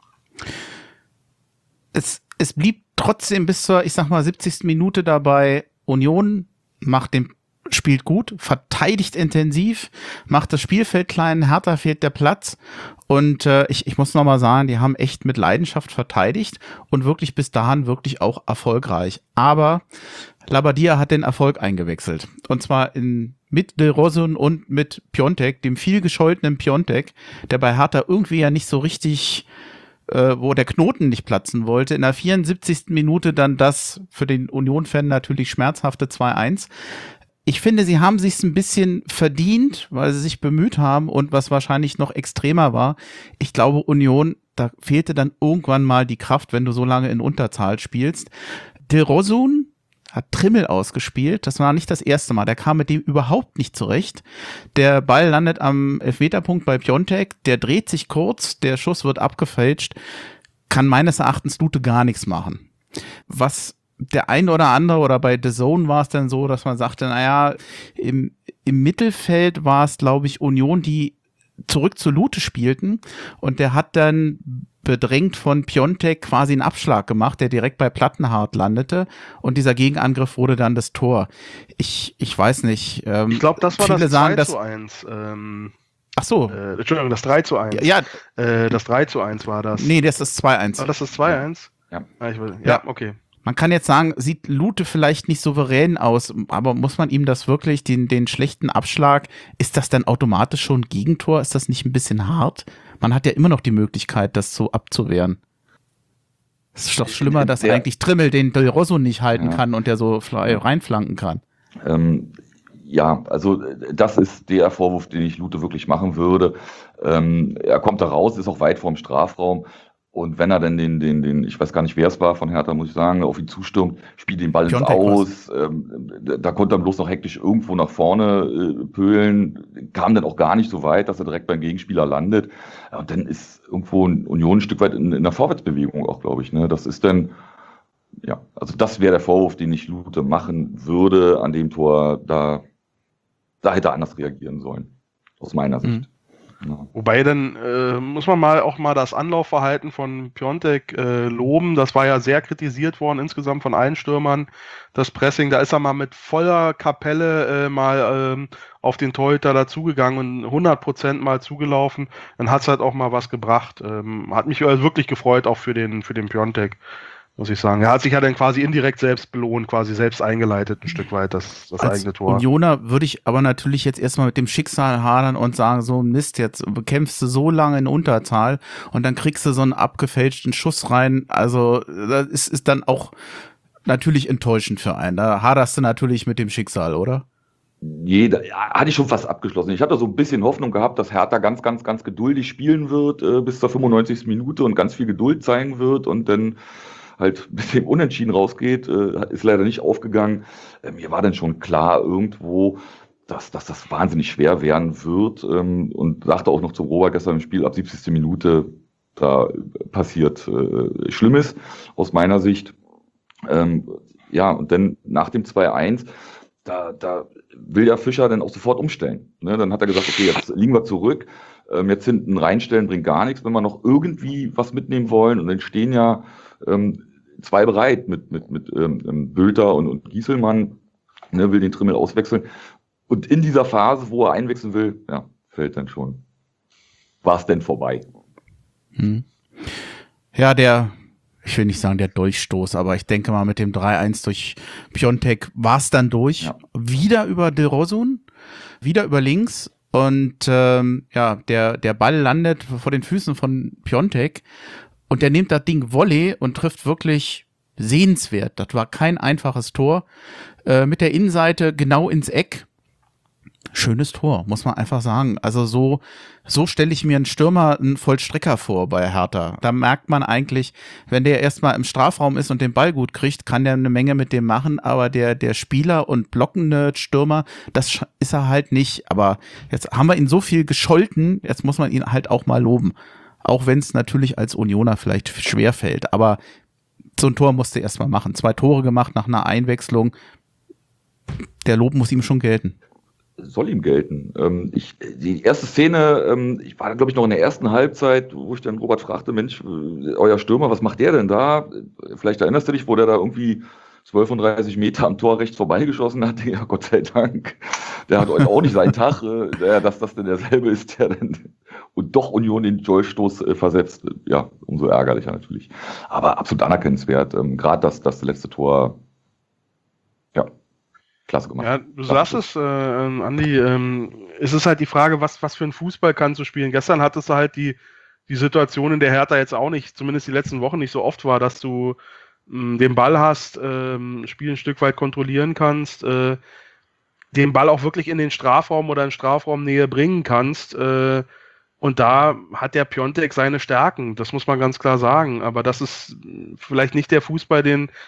S1: Es blieb trotzdem bis zur, ich sag mal, 70. Minute dabei. Union spielt gut, verteidigt intensiv, macht das Spielfeld klein, Hertha fehlt der Platz. Und ich muss nochmal sagen, die haben echt mit Leidenschaft verteidigt und wirklich bis dahin wirklich auch erfolgreich. Aber Labbadia hat den Erfolg eingewechselt. Und zwar mit Del Rosun und mit Piontek, dem viel gescholtenen Piontek, der bei Hertha irgendwie ja nicht so richtig, wo der Knoten nicht platzen wollte. In der 74. Minute dann das für den Union-Fan natürlich schmerzhafte 2-1. Ich finde, sie haben sich's ein bisschen verdient, weil sie sich bemüht haben und was wahrscheinlich noch extremer war. Ich glaube, Union, da fehlte dann irgendwann mal die Kraft, wenn du so lange in Unterzahl spielst. Del Rosun hat Trimmel ausgespielt. Das war nicht das erste Mal. Der kam mit dem überhaupt nicht zurecht. Der Ball landet am Elfmeterpunkt bei Piontek. Der dreht sich kurz, der Schuss wird abgefälscht. Kann meines Erachtens Lute gar nichts machen. Was der ein oder andere, oder bei The Zone war es dann so, dass man sagte, naja, im Mittelfeld war es, glaube ich, Union, die zurück zu Lute spielten, und der hat dann bedrängt von Piontek quasi einen Abschlag gemacht, der direkt bei Plattenhardt landete, und dieser Gegenangriff wurde dann das Tor. Ich weiß nicht.
S2: Ich glaube, das war
S1: viele
S2: das
S1: sagen,
S2: 2:1.
S1: Ach so.
S2: Entschuldigung, das 3:1.
S1: Ja.
S2: Das 3:1 war das.
S1: Nee, das ist 2:1.
S2: War das 2:1?
S3: Ja.
S2: Ja, okay.
S1: Man kann jetzt sagen, sieht Lute vielleicht nicht souverän aus, aber muss man ihm das wirklich, den schlechten Abschlag, ist das dann automatisch schon ein Gegentor? Ist das nicht ein bisschen hart? Man hat ja immer noch die Möglichkeit, das so abzuwehren. Es ist doch schlimmer, dass eigentlich Trimmel den Del Rosso nicht halten kann und der so reinflanken kann.
S3: Ja, also das ist der Vorwurf, den ich Lute wirklich machen würde. Er kommt da raus, ist auch weit vorm Strafraum. Und wenn er dann den, ich weiß gar nicht, wer es war von Hertha, muss ich sagen, auf ihn zustürmt, spielt den Ball ins Aus, da konnte er bloß noch hektisch irgendwo nach vorne pölen, kam dann auch gar nicht so weit, dass er direkt beim Gegenspieler landet. Und dann ist irgendwo Union ein Stück weit in der Vorwärtsbewegung auch, glaube ich. Ne? Das ist dann, ja, also das wäre der Vorwurf, den ich Lute machen würde an dem Tor. Da hätte er anders reagieren sollen, aus meiner Sicht. Ja.
S2: Wobei dann muss man auch mal das Anlaufverhalten von Piontek loben. Das war ja sehr kritisiert worden insgesamt von allen Stürmern. Das Pressing, da ist er mal mit voller Kapelle auf den Torhüter dazugegangen und 100% mal zugelaufen. Dann hat es halt auch mal was gebracht. Hat mich wirklich gefreut, auch für den Piontek, muss ich sagen. Er hat sich ja dann quasi indirekt selbst belohnt, quasi selbst eingeleitet ein Stück weit, das eigene Tor.
S1: Unioner würde ich aber natürlich jetzt erstmal mit dem Schicksal hadern und sagen, so Mist, jetzt bekämpfst du so lange in Unterzahl und dann kriegst du so einen abgefälschten Schuss rein. Also das ist dann auch natürlich enttäuschend für einen. Da haderst du natürlich mit dem Schicksal, oder?
S3: Hatte ich schon fast abgeschlossen. Ich hatte so ein bisschen Hoffnung gehabt, dass Hertha ganz, ganz, ganz geduldig spielen wird bis zur 95. Minute und ganz viel Geduld zeigen wird und dann halt mit dem Unentschieden rausgeht, ist leider nicht aufgegangen. Mir war dann schon klar irgendwo, dass das wahnsinnig schwer werden wird und sagte auch noch zum Robert gestern im Spiel, ab 70. Minute, da passiert Schlimmes aus meiner Sicht. Ja, und dann nach dem 2:1, da will der Fischer dann auch sofort umstellen. Ne? Dann hat er gesagt, okay, jetzt liegen wir zurück, jetzt hinten reinstellen bringt gar nichts, wenn wir noch irgendwie was mitnehmen wollen. Und dann stehen ja zwei bereit mit Bülter und Gieselmann, ne, will den Trimmel auswechseln. Und in dieser Phase, wo er einwechseln will, ja, fällt dann schon. War es denn vorbei?
S1: Ja, ich will nicht sagen der Durchstoß, aber ich denke mal mit dem 3:1 durch Piontek war es dann durch. Ja. Wieder über Del Rosso, wieder über links und der Ball landet vor den Füßen von Piontek. Und der nimmt das Ding Volley und trifft wirklich sehenswert. Das war kein einfaches Tor. Mit der Innenseite genau ins Eck. Schönes Tor, muss man einfach sagen. Also so stelle ich mir einen Stürmer, einen Vollstrecker vor bei Hertha. Da merkt man eigentlich, wenn der erstmal im Strafraum ist und den Ball gut kriegt, kann der eine Menge mit dem machen. Aber der Spieler und blockende Stürmer, das ist er halt nicht. Aber jetzt haben wir ihn so viel gescholten, jetzt muss man ihn halt auch mal loben. Auch wenn es natürlich als Unioner vielleicht schwer fällt. Aber so ein Tor musste er erstmal machen. 2 Tore gemacht nach einer Einwechslung. Der Lob muss ihm schon gelten.
S3: Soll ihm gelten. Die erste Szene, ich war, glaube ich, noch in der ersten Halbzeit, wo ich dann Robert fragte, Mensch, euer Stürmer, was macht der denn da? Vielleicht erinnerst du dich, wo der da irgendwie 12 Meter am Tor rechts vorbeigeschossen hat. Ja, Gott sei Dank. Der hat heute auch nicht seinen Tag, dass das denn derselbe ist, der dann und doch Union den Joystoß versetzt. Ja, umso ärgerlicher natürlich. Aber absolut anerkennenswert. Gerade das letzte Tor, ja, klasse gemacht.
S2: Ja, du sagst es, Andi, es ist halt die Frage, was für ein Fußball kannst du spielen. Gestern hattest du halt die Situation, in der Hertha jetzt auch nicht, zumindest die letzten Wochen nicht so oft war, dass du den Ball hast, Spiel ein Stück weit kontrollieren kannst, den Ball auch wirklich in den Strafraum oder in Strafraumnähe bringen kannst. Und da hat der Piontek seine Stärken, das muss man ganz klar sagen. Aber das ist vielleicht nicht der Fußball, den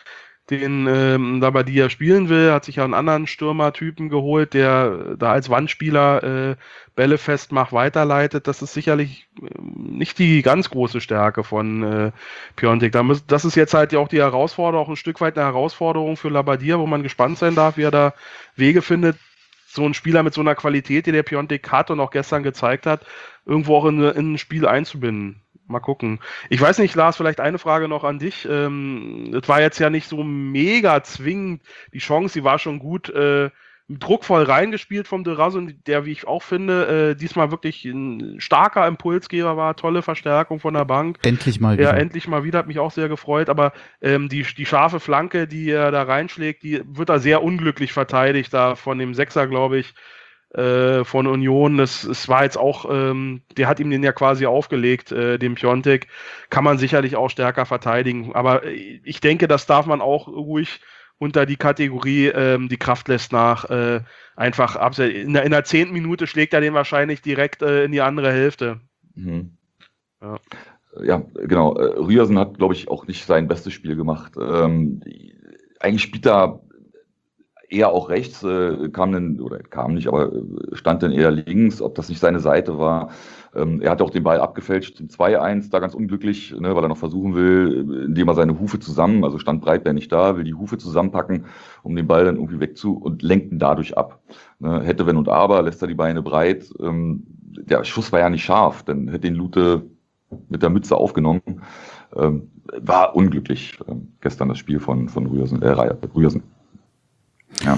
S2: den Labadia spielen will, hat sich ja einen anderen Stürmertypen geholt, der da als Wandspieler Bälle festmacht, weiterleitet. Das ist sicherlich nicht die ganz große Stärke von Piontek. Das ist jetzt halt ja auch die Herausforderung, auch ein Stück weit eine Herausforderung für Labadia, wo man gespannt sein darf, wie er da Wege findet, so einen Spieler mit so einer Qualität, die der Piontek hat und auch gestern gezeigt hat, irgendwo auch in ein Spiel einzubinden. Mal gucken. Ich weiß nicht, Lars, vielleicht eine Frage noch an dich. Es war jetzt ja nicht so mega zwingend die Chance, die war schon gut druckvoll reingespielt vom De Razon, der, wie ich auch finde, diesmal wirklich ein starker Impulsgeber war, tolle Verstärkung von der Bank.
S1: Endlich mal wieder.
S2: Ja, endlich mal wieder, hat mich auch sehr gefreut, aber die scharfe Flanke, die er da reinschlägt, die wird da sehr unglücklich verteidigt, da von dem Sechser, glaube ich, von Union. Es war jetzt auch, der hat ihm den ja quasi aufgelegt, dem Piontek. Kann man sicherlich auch stärker verteidigen. Aber ich denke, das darf man auch ruhig unter die Kategorie, die Kraft lässt nach, einfach absetzen. In der 10. Minute schlägt er den wahrscheinlich direkt in die andere Hälfte.
S3: Mhm.
S2: Ja.
S3: Ja, genau. Ryerson hat, glaube ich, auch nicht sein bestes Spiel gemacht. Eigentlich spielt er eher auch rechts, kam nicht, aber stand dann eher links, ob das nicht seine Seite war. Er hat auch den Ball abgefälscht, den 2-1, da ganz unglücklich, ne, weil er noch versuchen will, indem er seine Hufe zusammen, also stand Breitbär nicht da, will die Hufe zusammenpacken, um den Ball dann irgendwie und lenkt ihn dadurch ab. Ne, hätte, wenn und aber, lässt er die Beine breit. Der Schuss war ja nicht scharf, dann hätte den Lute mit der Mütze aufgenommen. War unglücklich gestern das Spiel von Ryerson. Ja.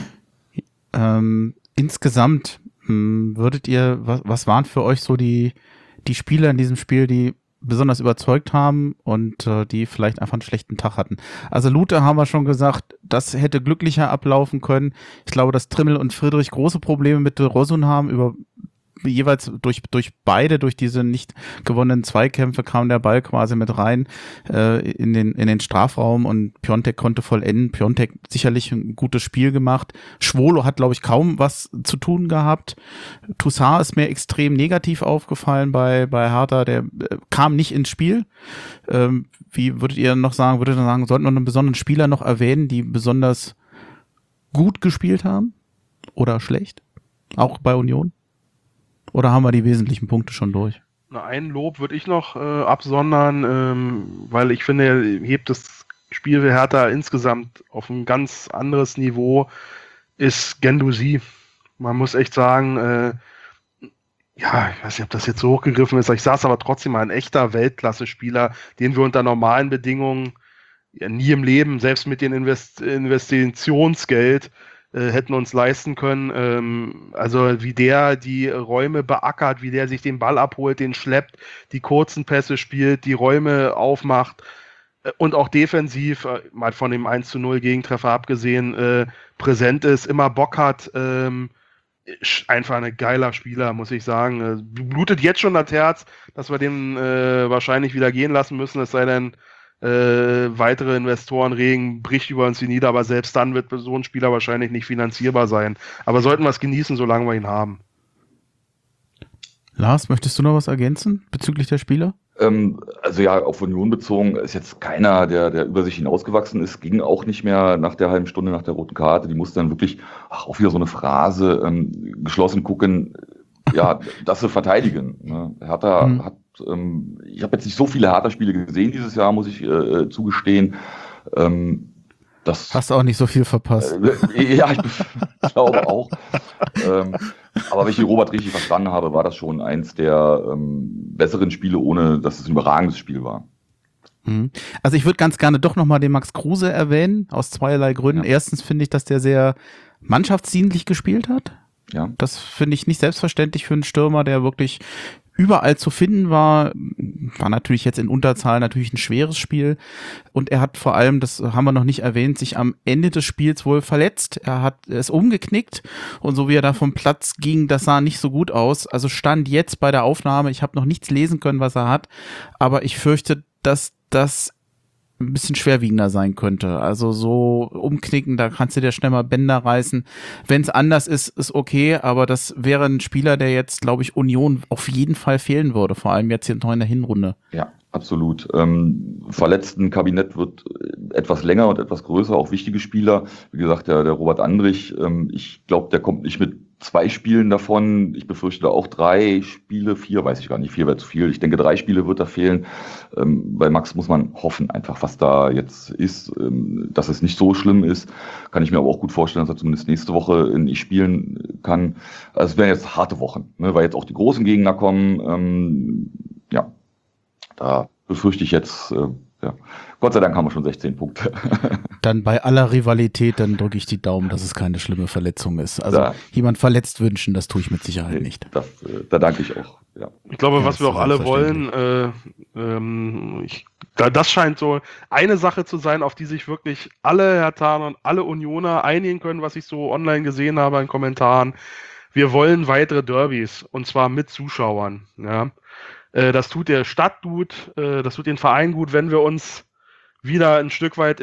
S1: Insgesamt würdet ihr, was waren für euch so die Spieler in diesem Spiel, die besonders überzeugt haben und die vielleicht einfach einen schlechten Tag hatten? Also Lute haben wir schon gesagt, das hätte glücklicher ablaufen können. Ich glaube, dass Trimmel und Friedrich große Probleme mit De Rozon haben, jeweils durch beide, durch diese nicht gewonnenen Zweikämpfe kam der Ball quasi mit rein in den Strafraum und Piontek konnte vollenden. Piontek sicherlich ein gutes Spiel gemacht. Schwolo hat, glaube ich, kaum was zu tun gehabt. Toussaint ist mir extrem negativ aufgefallen bei Hertha, der kam nicht ins Spiel. Wie würdet ihr sagen, sollten wir einen besonderen Spieler noch erwähnen, die besonders gut gespielt haben oder schlecht? Auch bei Union? Oder haben wir die wesentlichen Punkte schon durch?
S2: Ein Lob würde ich noch absondern, weil ich finde, er hebt das Spiel für Hertha insgesamt auf ein ganz anderes Niveau, ist Guendouzi. Man muss echt sagen, ja, ich weiß nicht, ob das jetzt so hochgegriffen ist, ich saß aber trotzdem mal ein echter Weltklasse-Spieler, den wir unter normalen Bedingungen ja nie im Leben, selbst mit dem Investitionsgeld, hätten uns leisten können. Also wie der die Räume beackert, wie der sich den Ball abholt, den schleppt, die kurzen Pässe spielt, die Räume aufmacht und auch defensiv, mal von dem 1:0 Gegentreffer abgesehen, präsent ist, immer Bock hat. Einfach ein geiler Spieler, muss ich sagen. Blutet jetzt schon das Herz, dass wir den wahrscheinlich wieder gehen lassen müssen, es sei denn, weitere Investorenregen bricht über uns nieder, aber selbst dann wird so ein Spieler wahrscheinlich nicht finanzierbar sein. Aber sollten wir es genießen, solange wir ihn haben.
S1: Lars, möchtest du noch was ergänzen bezüglich der Spieler?
S3: Also ja, auf Union bezogen ist jetzt keiner, der über sich hinausgewachsen ist, ging auch nicht mehr nach der halben Stunde nach der roten Karte. Die musste dann wirklich, auch wieder so eine Phrase, geschlossen gucken, ja, dass sie verteidigen. Ne? Hertha hat, ich habe jetzt nicht so viele Hertha-Spiele gesehen dieses Jahr, muss ich zugestehen.
S1: Hast du auch nicht so viel verpasst.
S3: Ja, ich glaube auch. Aber wenn ich den Robert richtig verstanden habe, war das schon eins der besseren Spiele, ohne dass es ein überragendes Spiel war.
S1: Also ich würde ganz gerne doch nochmal den Max Kruse erwähnen, aus zweierlei Gründen. Ja. Erstens finde ich, dass der sehr mannschaftsdienlich gespielt hat. Ja. Das finde ich nicht selbstverständlich für einen Stürmer, der wirklich überall zu finden war. War natürlich jetzt in Unterzahl natürlich ein schweres Spiel. Und er hat vor allem, das haben wir noch nicht erwähnt, sich am Ende des Spiels wohl verletzt. Er ist umgeknickt und so wie er da vom Platz ging, das sah nicht so gut aus. Also stand jetzt bei der Aufnahme, ich habe noch nichts lesen können, was er hat, aber ich fürchte, dass das ein bisschen schwerwiegender sein könnte. Also so umknicken, da kannst du dir schnell mal Bänder reißen. Wenn es anders ist okay, aber das wäre ein Spieler, der jetzt, glaube ich, Union auf jeden Fall fehlen würde, vor allem jetzt hier noch in der Hinrunde.
S3: Ja, Absolut. Verletztenkabinett wird etwas länger und etwas größer, auch wichtige Spieler. Wie gesagt, der Robert Andrich, ich glaube, der kommt nicht mit 2 Spielen davon. Ich befürchte auch 3 Spiele, 4, weiß ich gar nicht, 4 wäre zu viel. Ich denke, 3 Spiele wird da fehlen. Bei Max muss man hoffen, einfach, was da jetzt ist, dass es nicht so schlimm ist. Kann ich mir aber auch gut vorstellen, dass er zumindest nächste Woche nicht spielen kann. Also es werden jetzt harte Wochen, ne, weil jetzt auch die großen Gegner kommen. Ja. Da befürchte ich jetzt, ja, Gott sei Dank haben wir schon 16 Punkte.
S1: Dann bei aller Rivalität, dann drücke ich die Daumen, dass es keine schlimme Verletzung ist. Also jemand verletzt wünschen, das tue ich mit Sicherheit nicht.
S3: Da danke ich auch. Ja.
S2: Ich glaube,
S1: Ja,
S2: was wir auch alle wollen, das scheint so eine Sache zu sein, auf die sich wirklich alle Herthaner und alle Unioner einigen können, was ich so online gesehen habe in Kommentaren. Wir wollen weitere Derbys, und zwar mit Zuschauern. Ja. Das tut der Stadt gut, das tut den Verein gut, wenn wir uns wieder ein Stück weit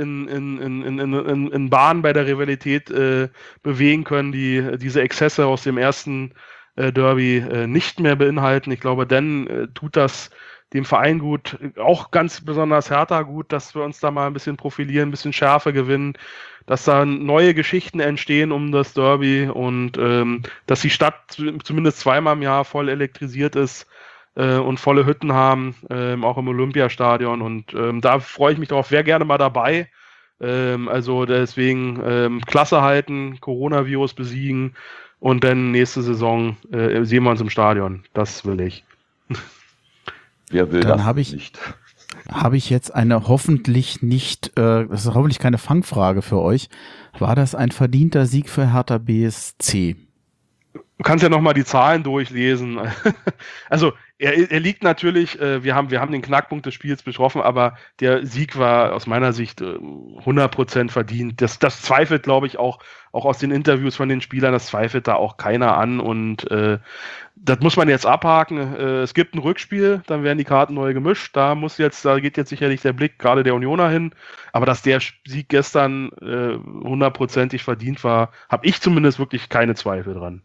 S2: in Bahnen bei der Rivalität bewegen können, die diese Exzesse aus dem ersten Derby nicht mehr beinhalten. Ich glaube, dann tut das dem Verein gut, auch ganz besonders Hertha gut, dass wir uns da mal ein bisschen profilieren, ein bisschen Schärfe gewinnen, dass da neue Geschichten entstehen um das Derby und dass die Stadt zumindest 2-mal im Jahr voll elektrisiert ist und volle Hütten haben, auch im Olympiastadion. Und da freue ich mich drauf, wäre gerne mal dabei. Also deswegen Klasse halten, Coronavirus besiegen und dann nächste Saison sehen wir uns im Stadion. Das will ich.
S3: Wer will
S1: Dann
S3: das
S1: habe ich
S3: nicht?
S1: Habe ich jetzt eine hoffentlich nicht, das ist hoffentlich keine Fangfrage für euch. War das ein verdienter Sieg für Hertha BSC?
S2: Du kannst ja nochmal die Zahlen durchlesen. Also er liegt natürlich, wir haben den Knackpunkt des Spiels besprochen, aber der Sieg war aus meiner Sicht 100% verdient. Das zweifelt, glaube ich, auch aus den Interviews von den Spielern, das zweifelt da auch keiner an und das muss man jetzt abhaken. Es gibt ein Rückspiel, dann werden die Karten neu gemischt. Da geht jetzt sicherlich der Blick gerade der Unioner hin. Aber dass der Sieg gestern 100%ig verdient war, habe ich zumindest wirklich keine Zweifel dran.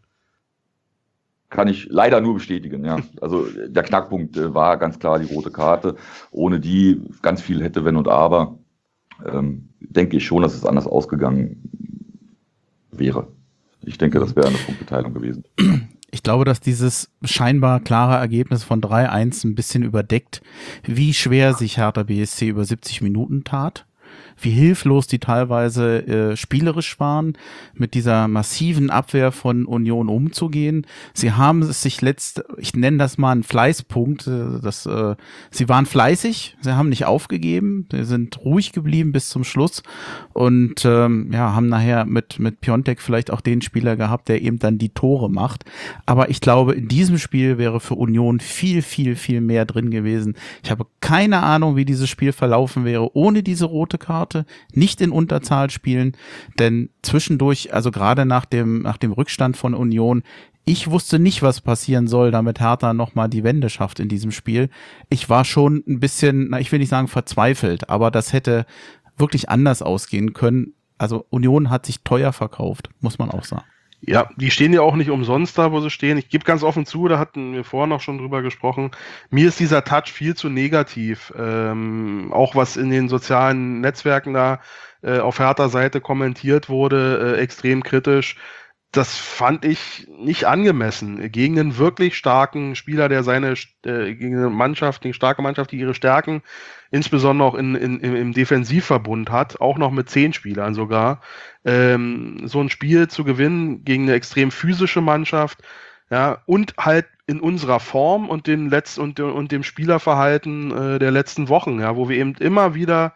S3: Kann ich leider nur bestätigen, ja. Also der Knackpunkt war ganz klar die rote Karte. Ohne die ganz viel hätte, wenn und aber, denke ich schon, dass es anders ausgegangen wäre. Ich denke, das wäre eine Punkteteilung gewesen.
S1: Ich glaube, dass dieses scheinbar klare Ergebnis von 3-1 ein bisschen überdeckt, wie schwer sich Hertha BSC über 70 Minuten tat. Wie hilflos die teilweise spielerisch waren, mit dieser massiven Abwehr von Union umzugehen. Sie haben es sich ich nenne das mal einen Fleißpunkt, sie waren fleißig, sie haben nicht aufgegeben, sie sind ruhig geblieben bis zum Schluss und haben nachher mit Piontek vielleicht auch den Spieler gehabt, der eben dann die Tore macht. Aber ich glaube, in diesem Spiel wäre für Union viel, viel, viel mehr drin gewesen. Ich habe keine Ahnung, wie dieses Spiel verlaufen wäre ohne diese rote Karte, nicht in Unterzahl spielen, denn zwischendurch, also gerade nach dem Rückstand von Union, ich wusste nicht, was passieren soll, damit Hertha nochmal die Wende schafft in diesem Spiel. Ich war schon ein bisschen, ich will nicht sagen verzweifelt, aber das hätte wirklich anders ausgehen können. Also Union hat sich teuer verkauft, muss man auch sagen.
S2: Ja, die stehen ja auch nicht umsonst da, wo sie stehen. Ich gebe ganz offen zu, da hatten wir vorhin noch schon drüber gesprochen, mir ist dieser Touch viel zu negativ. Auch was in den sozialen Netzwerken da auf Hertha-Seite kommentiert wurde, extrem kritisch. Das fand ich nicht angemessen. Gegen einen wirklich starken Spieler, der gegen eine Mannschaft, eine starke Mannschaft, die ihre Stärken insbesondere auch im Defensivverbund hat, auch noch mit 10 Spielern sogar, so ein Spiel zu gewinnen gegen eine extrem physische Mannschaft, ja, und halt in unserer Form und dem Spielerverhalten der letzten Wochen, ja, wo wir eben immer wieder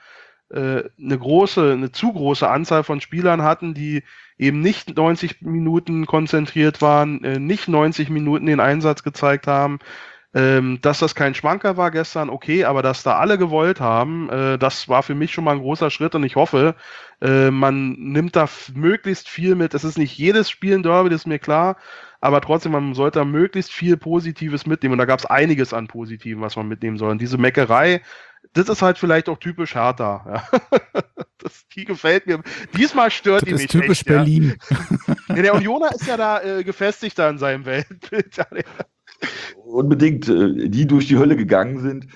S2: eine zu große Anzahl von Spielern hatten, die eben nicht 90 Minuten konzentriert waren, nicht 90 Minuten den Einsatz gezeigt haben. Dass das kein Schmankerl war gestern, okay, aber dass da alle gewollt haben, das war für mich schon mal ein großer Schritt und ich hoffe, man nimmt da möglichst viel mit. Es ist nicht jedes Spiel ein Derby, das ist mir klar, aber trotzdem, man sollte da möglichst viel Positives mitnehmen und da gab es einiges an Positiven, was man mitnehmen soll. Und diese Meckerei, das ist halt vielleicht auch typisch Hertha. Ja. Die gefällt mir. Diesmal stört die mich.
S1: Das ist typisch
S2: echt,
S1: Berlin.
S2: Ja. Der Unioner ist ja da gefestigter in seinem Weltbild.
S3: Unbedingt, die durch die Hölle gegangen sind.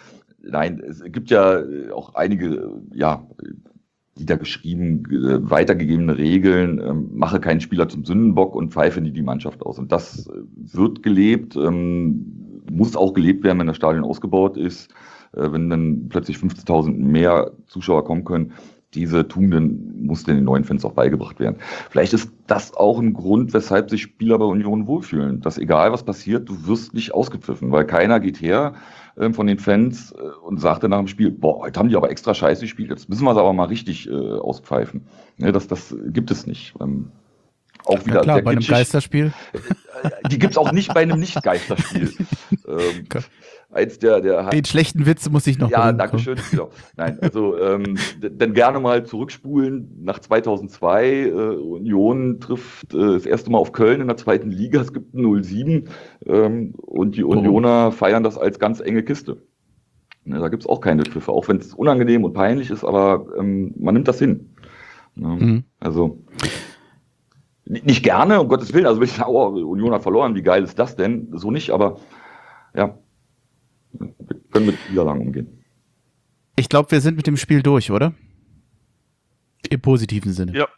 S3: Nein, es gibt ja auch einige, niedergeschrieben, weitergegebene Regeln, mache keinen Spieler zum Sündenbock und pfeife nie die Mannschaft aus. Und das wird gelebt, muss auch gelebt werden, wenn das Stadion ausgebaut ist, wenn dann plötzlich 15.000 mehr Zuschauer kommen können. Diese Tugenden muss den neuen Fans auch beigebracht werden. Vielleicht ist das auch ein Grund, weshalb sich Spieler bei Union wohlfühlen. Dass egal was passiert, du wirst nicht ausgepfiffen, weil keiner geht her von den Fans und sagte nach dem Spiel, boah, heute haben die aber extra scheiße gespielt, jetzt müssen wir es aber mal richtig auspfeifen. Ne, das gibt es nicht. Auch wieder
S1: ja klar, bei einem Geisterspiel.
S3: Die gibt's auch nicht bei einem Nicht-Geisterspiel. Eins
S1: den schlechten Witz muss ich noch
S3: ja,
S1: bringen.
S3: danke schön. Genau. Nein, also dann gerne mal zurückspulen nach 2002. Union trifft das erste Mal auf Köln in der zweiten Liga. Es gibt ein 0-7 und die Unioner feiern das als ganz enge Kiste. Ne, da gibt's auch keine Pfiffe, auch wenn es unangenehm und peinlich ist, aber man nimmt das hin. Ne? Also nicht gerne, um Gottes Willen. Also wenn ich sage, oh, Union hat verloren, wie geil ist das denn? So nicht, aber ja. Wir können mit Niederlagen umgehen.
S1: Ich glaube, wir sind mit dem Spiel durch, oder? Im positiven Sinne.
S2: Ja.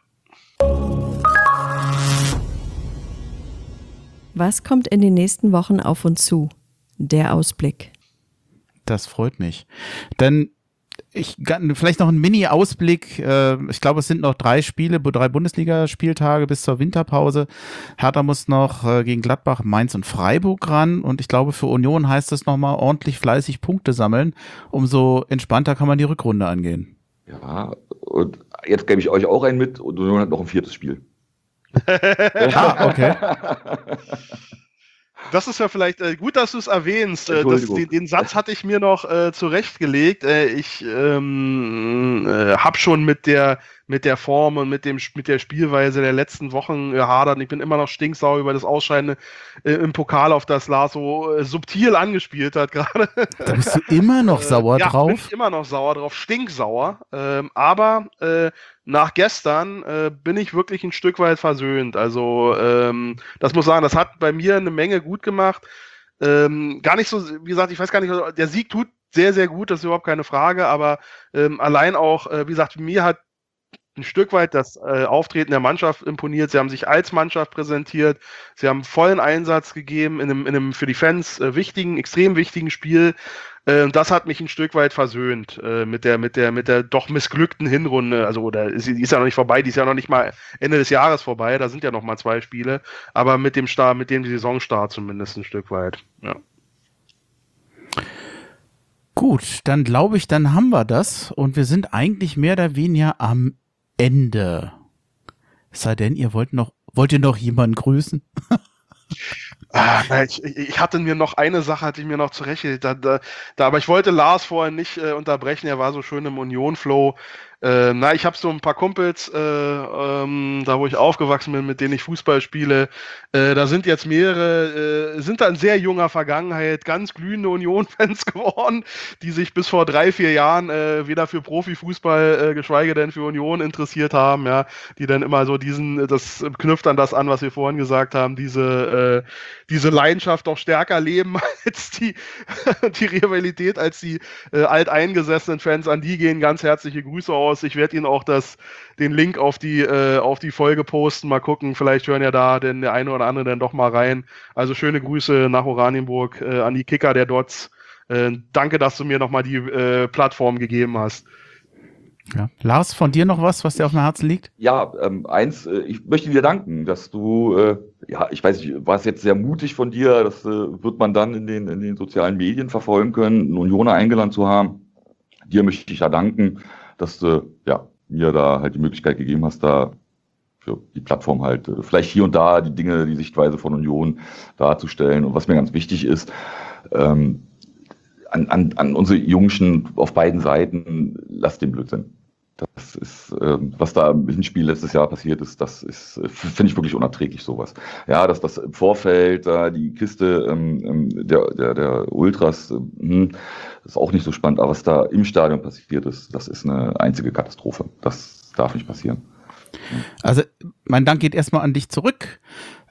S4: Was kommt in den nächsten Wochen auf uns zu? Der Ausblick.
S1: Das freut mich. Dann vielleicht noch ein Mini-Ausblick. Ich glaube, es sind noch 3 Bundesligaspieltage bis zur Winterpause. Hertha muss noch gegen Gladbach, Mainz und Freiburg ran. Und ich glaube, für Union heißt es nochmal ordentlich fleißig Punkte sammeln. Umso entspannter kann man die Rückrunde angehen.
S3: Ja, und jetzt gebe ich euch auch einen mit. Und Union hat noch ein 4. Spiel.
S1: Okay.
S2: Das ist ja vielleicht gut, dass du es erwähnst. Den Satz hatte ich mir noch zurechtgelegt. Ich habe schon mit der Form und mit der Spielweise der letzten Wochen gehadert. Ich bin immer noch stinksauer über das Ausscheiden im Pokal, auf das Lars so subtil angespielt hat gerade.
S1: Da bist du immer noch sauer drauf?
S2: Ja, bin ich immer noch sauer drauf, stinksauer. Aber nach gestern bin ich wirklich ein Stück weit versöhnt. Also das muss ich sagen, das hat bei mir eine Menge gut gemacht. Gar nicht so, wie gesagt, ich weiß gar nicht, der Sieg tut sehr, sehr gut, das ist überhaupt keine Frage, aber allein auch, wie gesagt, mir hat ein Stück weit das Auftreten der Mannschaft imponiert. Sie haben sich als Mannschaft präsentiert. Sie haben vollen Einsatz gegeben in einem für die Fans extrem wichtigen Spiel. Das hat mich ein Stück weit versöhnt mit der doch missglückten Hinrunde. Also, die ist ja noch nicht vorbei, die ist ja noch nicht mal Ende des Jahres vorbei. Da sind ja noch mal 2 Spiele. Aber mit dem Saisonstart zumindest ein Stück weit. Ja.
S1: Gut, dann glaube ich, dann haben wir das. Und wir sind eigentlich mehr oder weniger am Ende. Es sei denn, wollt ihr noch jemanden grüßen?
S2: Ich hatte mir noch eine Sache, zurechtgelegt. Aber ich wollte Lars vorher nicht unterbrechen. Er war so schön im Union-Flow. Ich habe so ein paar Kumpels, da wo ich aufgewachsen bin, mit denen ich Fußball spiele. Da sind jetzt mehrere, sind da in sehr junger Vergangenheit ganz glühende Union-Fans geworden, die sich bis vor 3-4 Jahren weder für Profifußball, geschweige denn für Union interessiert haben, ja, die dann immer so das knüpft an das an, was wir vorhin gesagt haben, diese Leidenschaft doch stärker leben als die Rivalität, als die alteingesessenen Fans. An die gehen ganz herzliche Grüße aus. Ich werde Ihnen auch den Link auf die Folge posten. Mal gucken, vielleicht hören ja da der eine oder andere dann doch mal rein. Also schöne Grüße nach Oranienburg an die Kicker der Dots. Danke, dass du mir nochmal die Plattform gegeben hast.
S1: Ja. Lars, von dir noch was dir auf dem Herzen liegt?
S3: Ja, ich möchte dir danken, dass du, ich weiß nicht, war es jetzt sehr mutig von dir, das wird man dann in den sozialen Medien verfolgen können, einen Unioner eingeladen zu haben. Dir möchte ich ja danken, dass du mir da halt die Möglichkeit gegeben hast, da für die Plattform halt vielleicht hier und da die Sichtweise von Union darzustellen. Und was mir ganz wichtig ist, an unsere Jungschen auf beiden Seiten, lasst den Blödsinn. Das ist, was da im Hinspiel letztes Jahr passiert ist, das ist, finde ich wirklich unerträglich, sowas. Ja, dass das im Vorfeld, die Kiste der Ultras, ist auch nicht so spannend, aber was da im Stadion passiert ist, das ist eine einzige Katastrophe. Das darf nicht passieren.
S1: Also, mein Dank geht erstmal an dich zurück.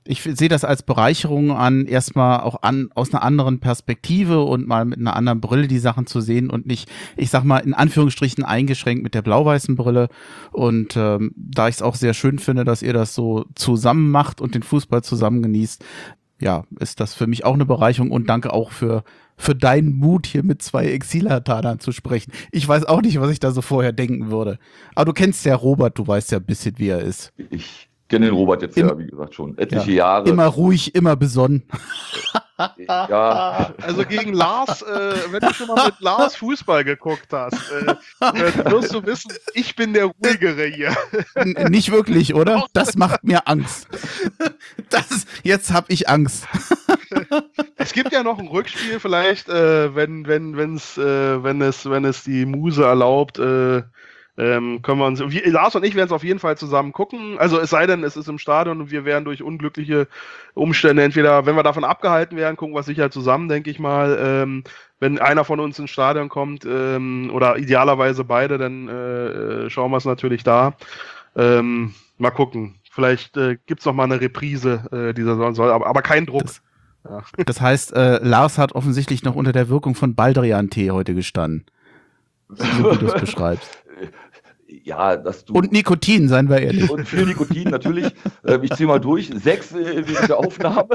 S1: ich sehe das als Bereicherung an, erstmal auch aus einer anderen Perspektive und mal mit einer anderen Brille die Sachen zu sehen und nicht, ich sag mal, in Anführungsstrichen eingeschränkt mit der blau-weißen Brille. Und da ich es auch sehr schön finde, dass ihr das so zusammen macht und den Fußball zusammen genießt, ja, ist das für mich auch eine Bereicherung und danke auch für deinen Mut, hier mit 2 Exilhartanern zu sprechen. Ich weiß auch nicht, was ich da so vorher denken würde. Aber du kennst ja Robert, du weißt ja ein bisschen, wie er ist.
S3: Ich kenne den Robert jetzt ja, wie gesagt, schon etliche Jahre.
S1: Immer ruhig, immer besonnen.
S3: Ja,
S2: Also gegen Lars, wenn du schon mal mit Lars Fußball geguckt hast, wirst du wissen, ich bin der Ruhigere hier.
S1: Nicht wirklich, oder? Das macht mir Angst. Jetzt habe ich Angst.
S2: Es gibt ja noch ein Rückspiel, vielleicht, wenn es die Muse erlaubt, können wir uns, Lars und ich werden es auf jeden Fall zusammen gucken. Also es sei denn, es ist im Stadion und wir werden durch unglückliche Umstände entweder, wenn wir davon abgehalten werden, gucken wir es sicher zusammen, denke ich mal. Wenn einer von uns ins Stadion kommt oder idealerweise beide, dann schauen wir es natürlich da. Mal gucken. Vielleicht gibt es noch mal eine Reprise dieser Saison, aber kein Druck.
S1: Das heißt, Lars hat offensichtlich noch unter der Wirkung von Baldrian-Tee heute gestanden. So wie du es beschreibst.
S3: ja, dass du.
S1: Und Nikotin, seien wir ehrlich.
S3: Und viel Nikotin, natürlich. Ich ziehe mal durch. 6 während der Aufnahme.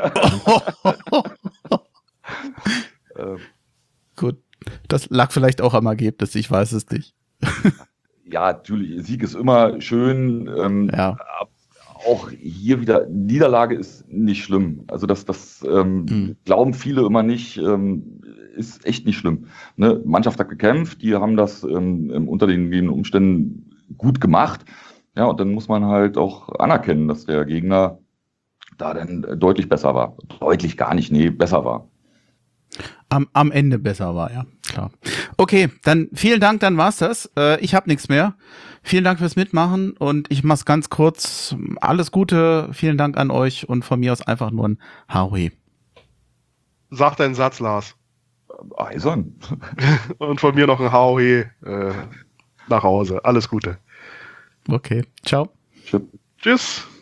S1: Gut, das lag vielleicht auch am Ergebnis, ich weiß es nicht.
S3: Ja, natürlich, Sieg ist immer schön.
S1: Ja.
S3: Auch hier wieder, Niederlage ist nicht schlimm. Also das glauben viele immer nicht, ist echt nicht schlimm. Ne? Mannschaft hat gekämpft, die haben das unter den gegebenen Umständen gut gemacht. Ja, und dann muss man halt auch anerkennen, dass der Gegner da dann deutlich besser war. Deutlich gar nicht, nee, besser war.
S1: Am Ende besser war, ja, klar. Okay, dann vielen Dank, dann war's das. Ich habe nichts mehr. Vielen Dank fürs Mitmachen und ich mach's ganz kurz. Alles Gute, vielen Dank an euch und von mir aus einfach nur ein Haui.
S2: Sag deinen Satz, Lars.
S3: Eisern.
S2: Und von mir noch ein Hauhe nach Hause. Alles Gute.
S1: Okay, ciao.
S3: Tschüss.
S2: Tschüss.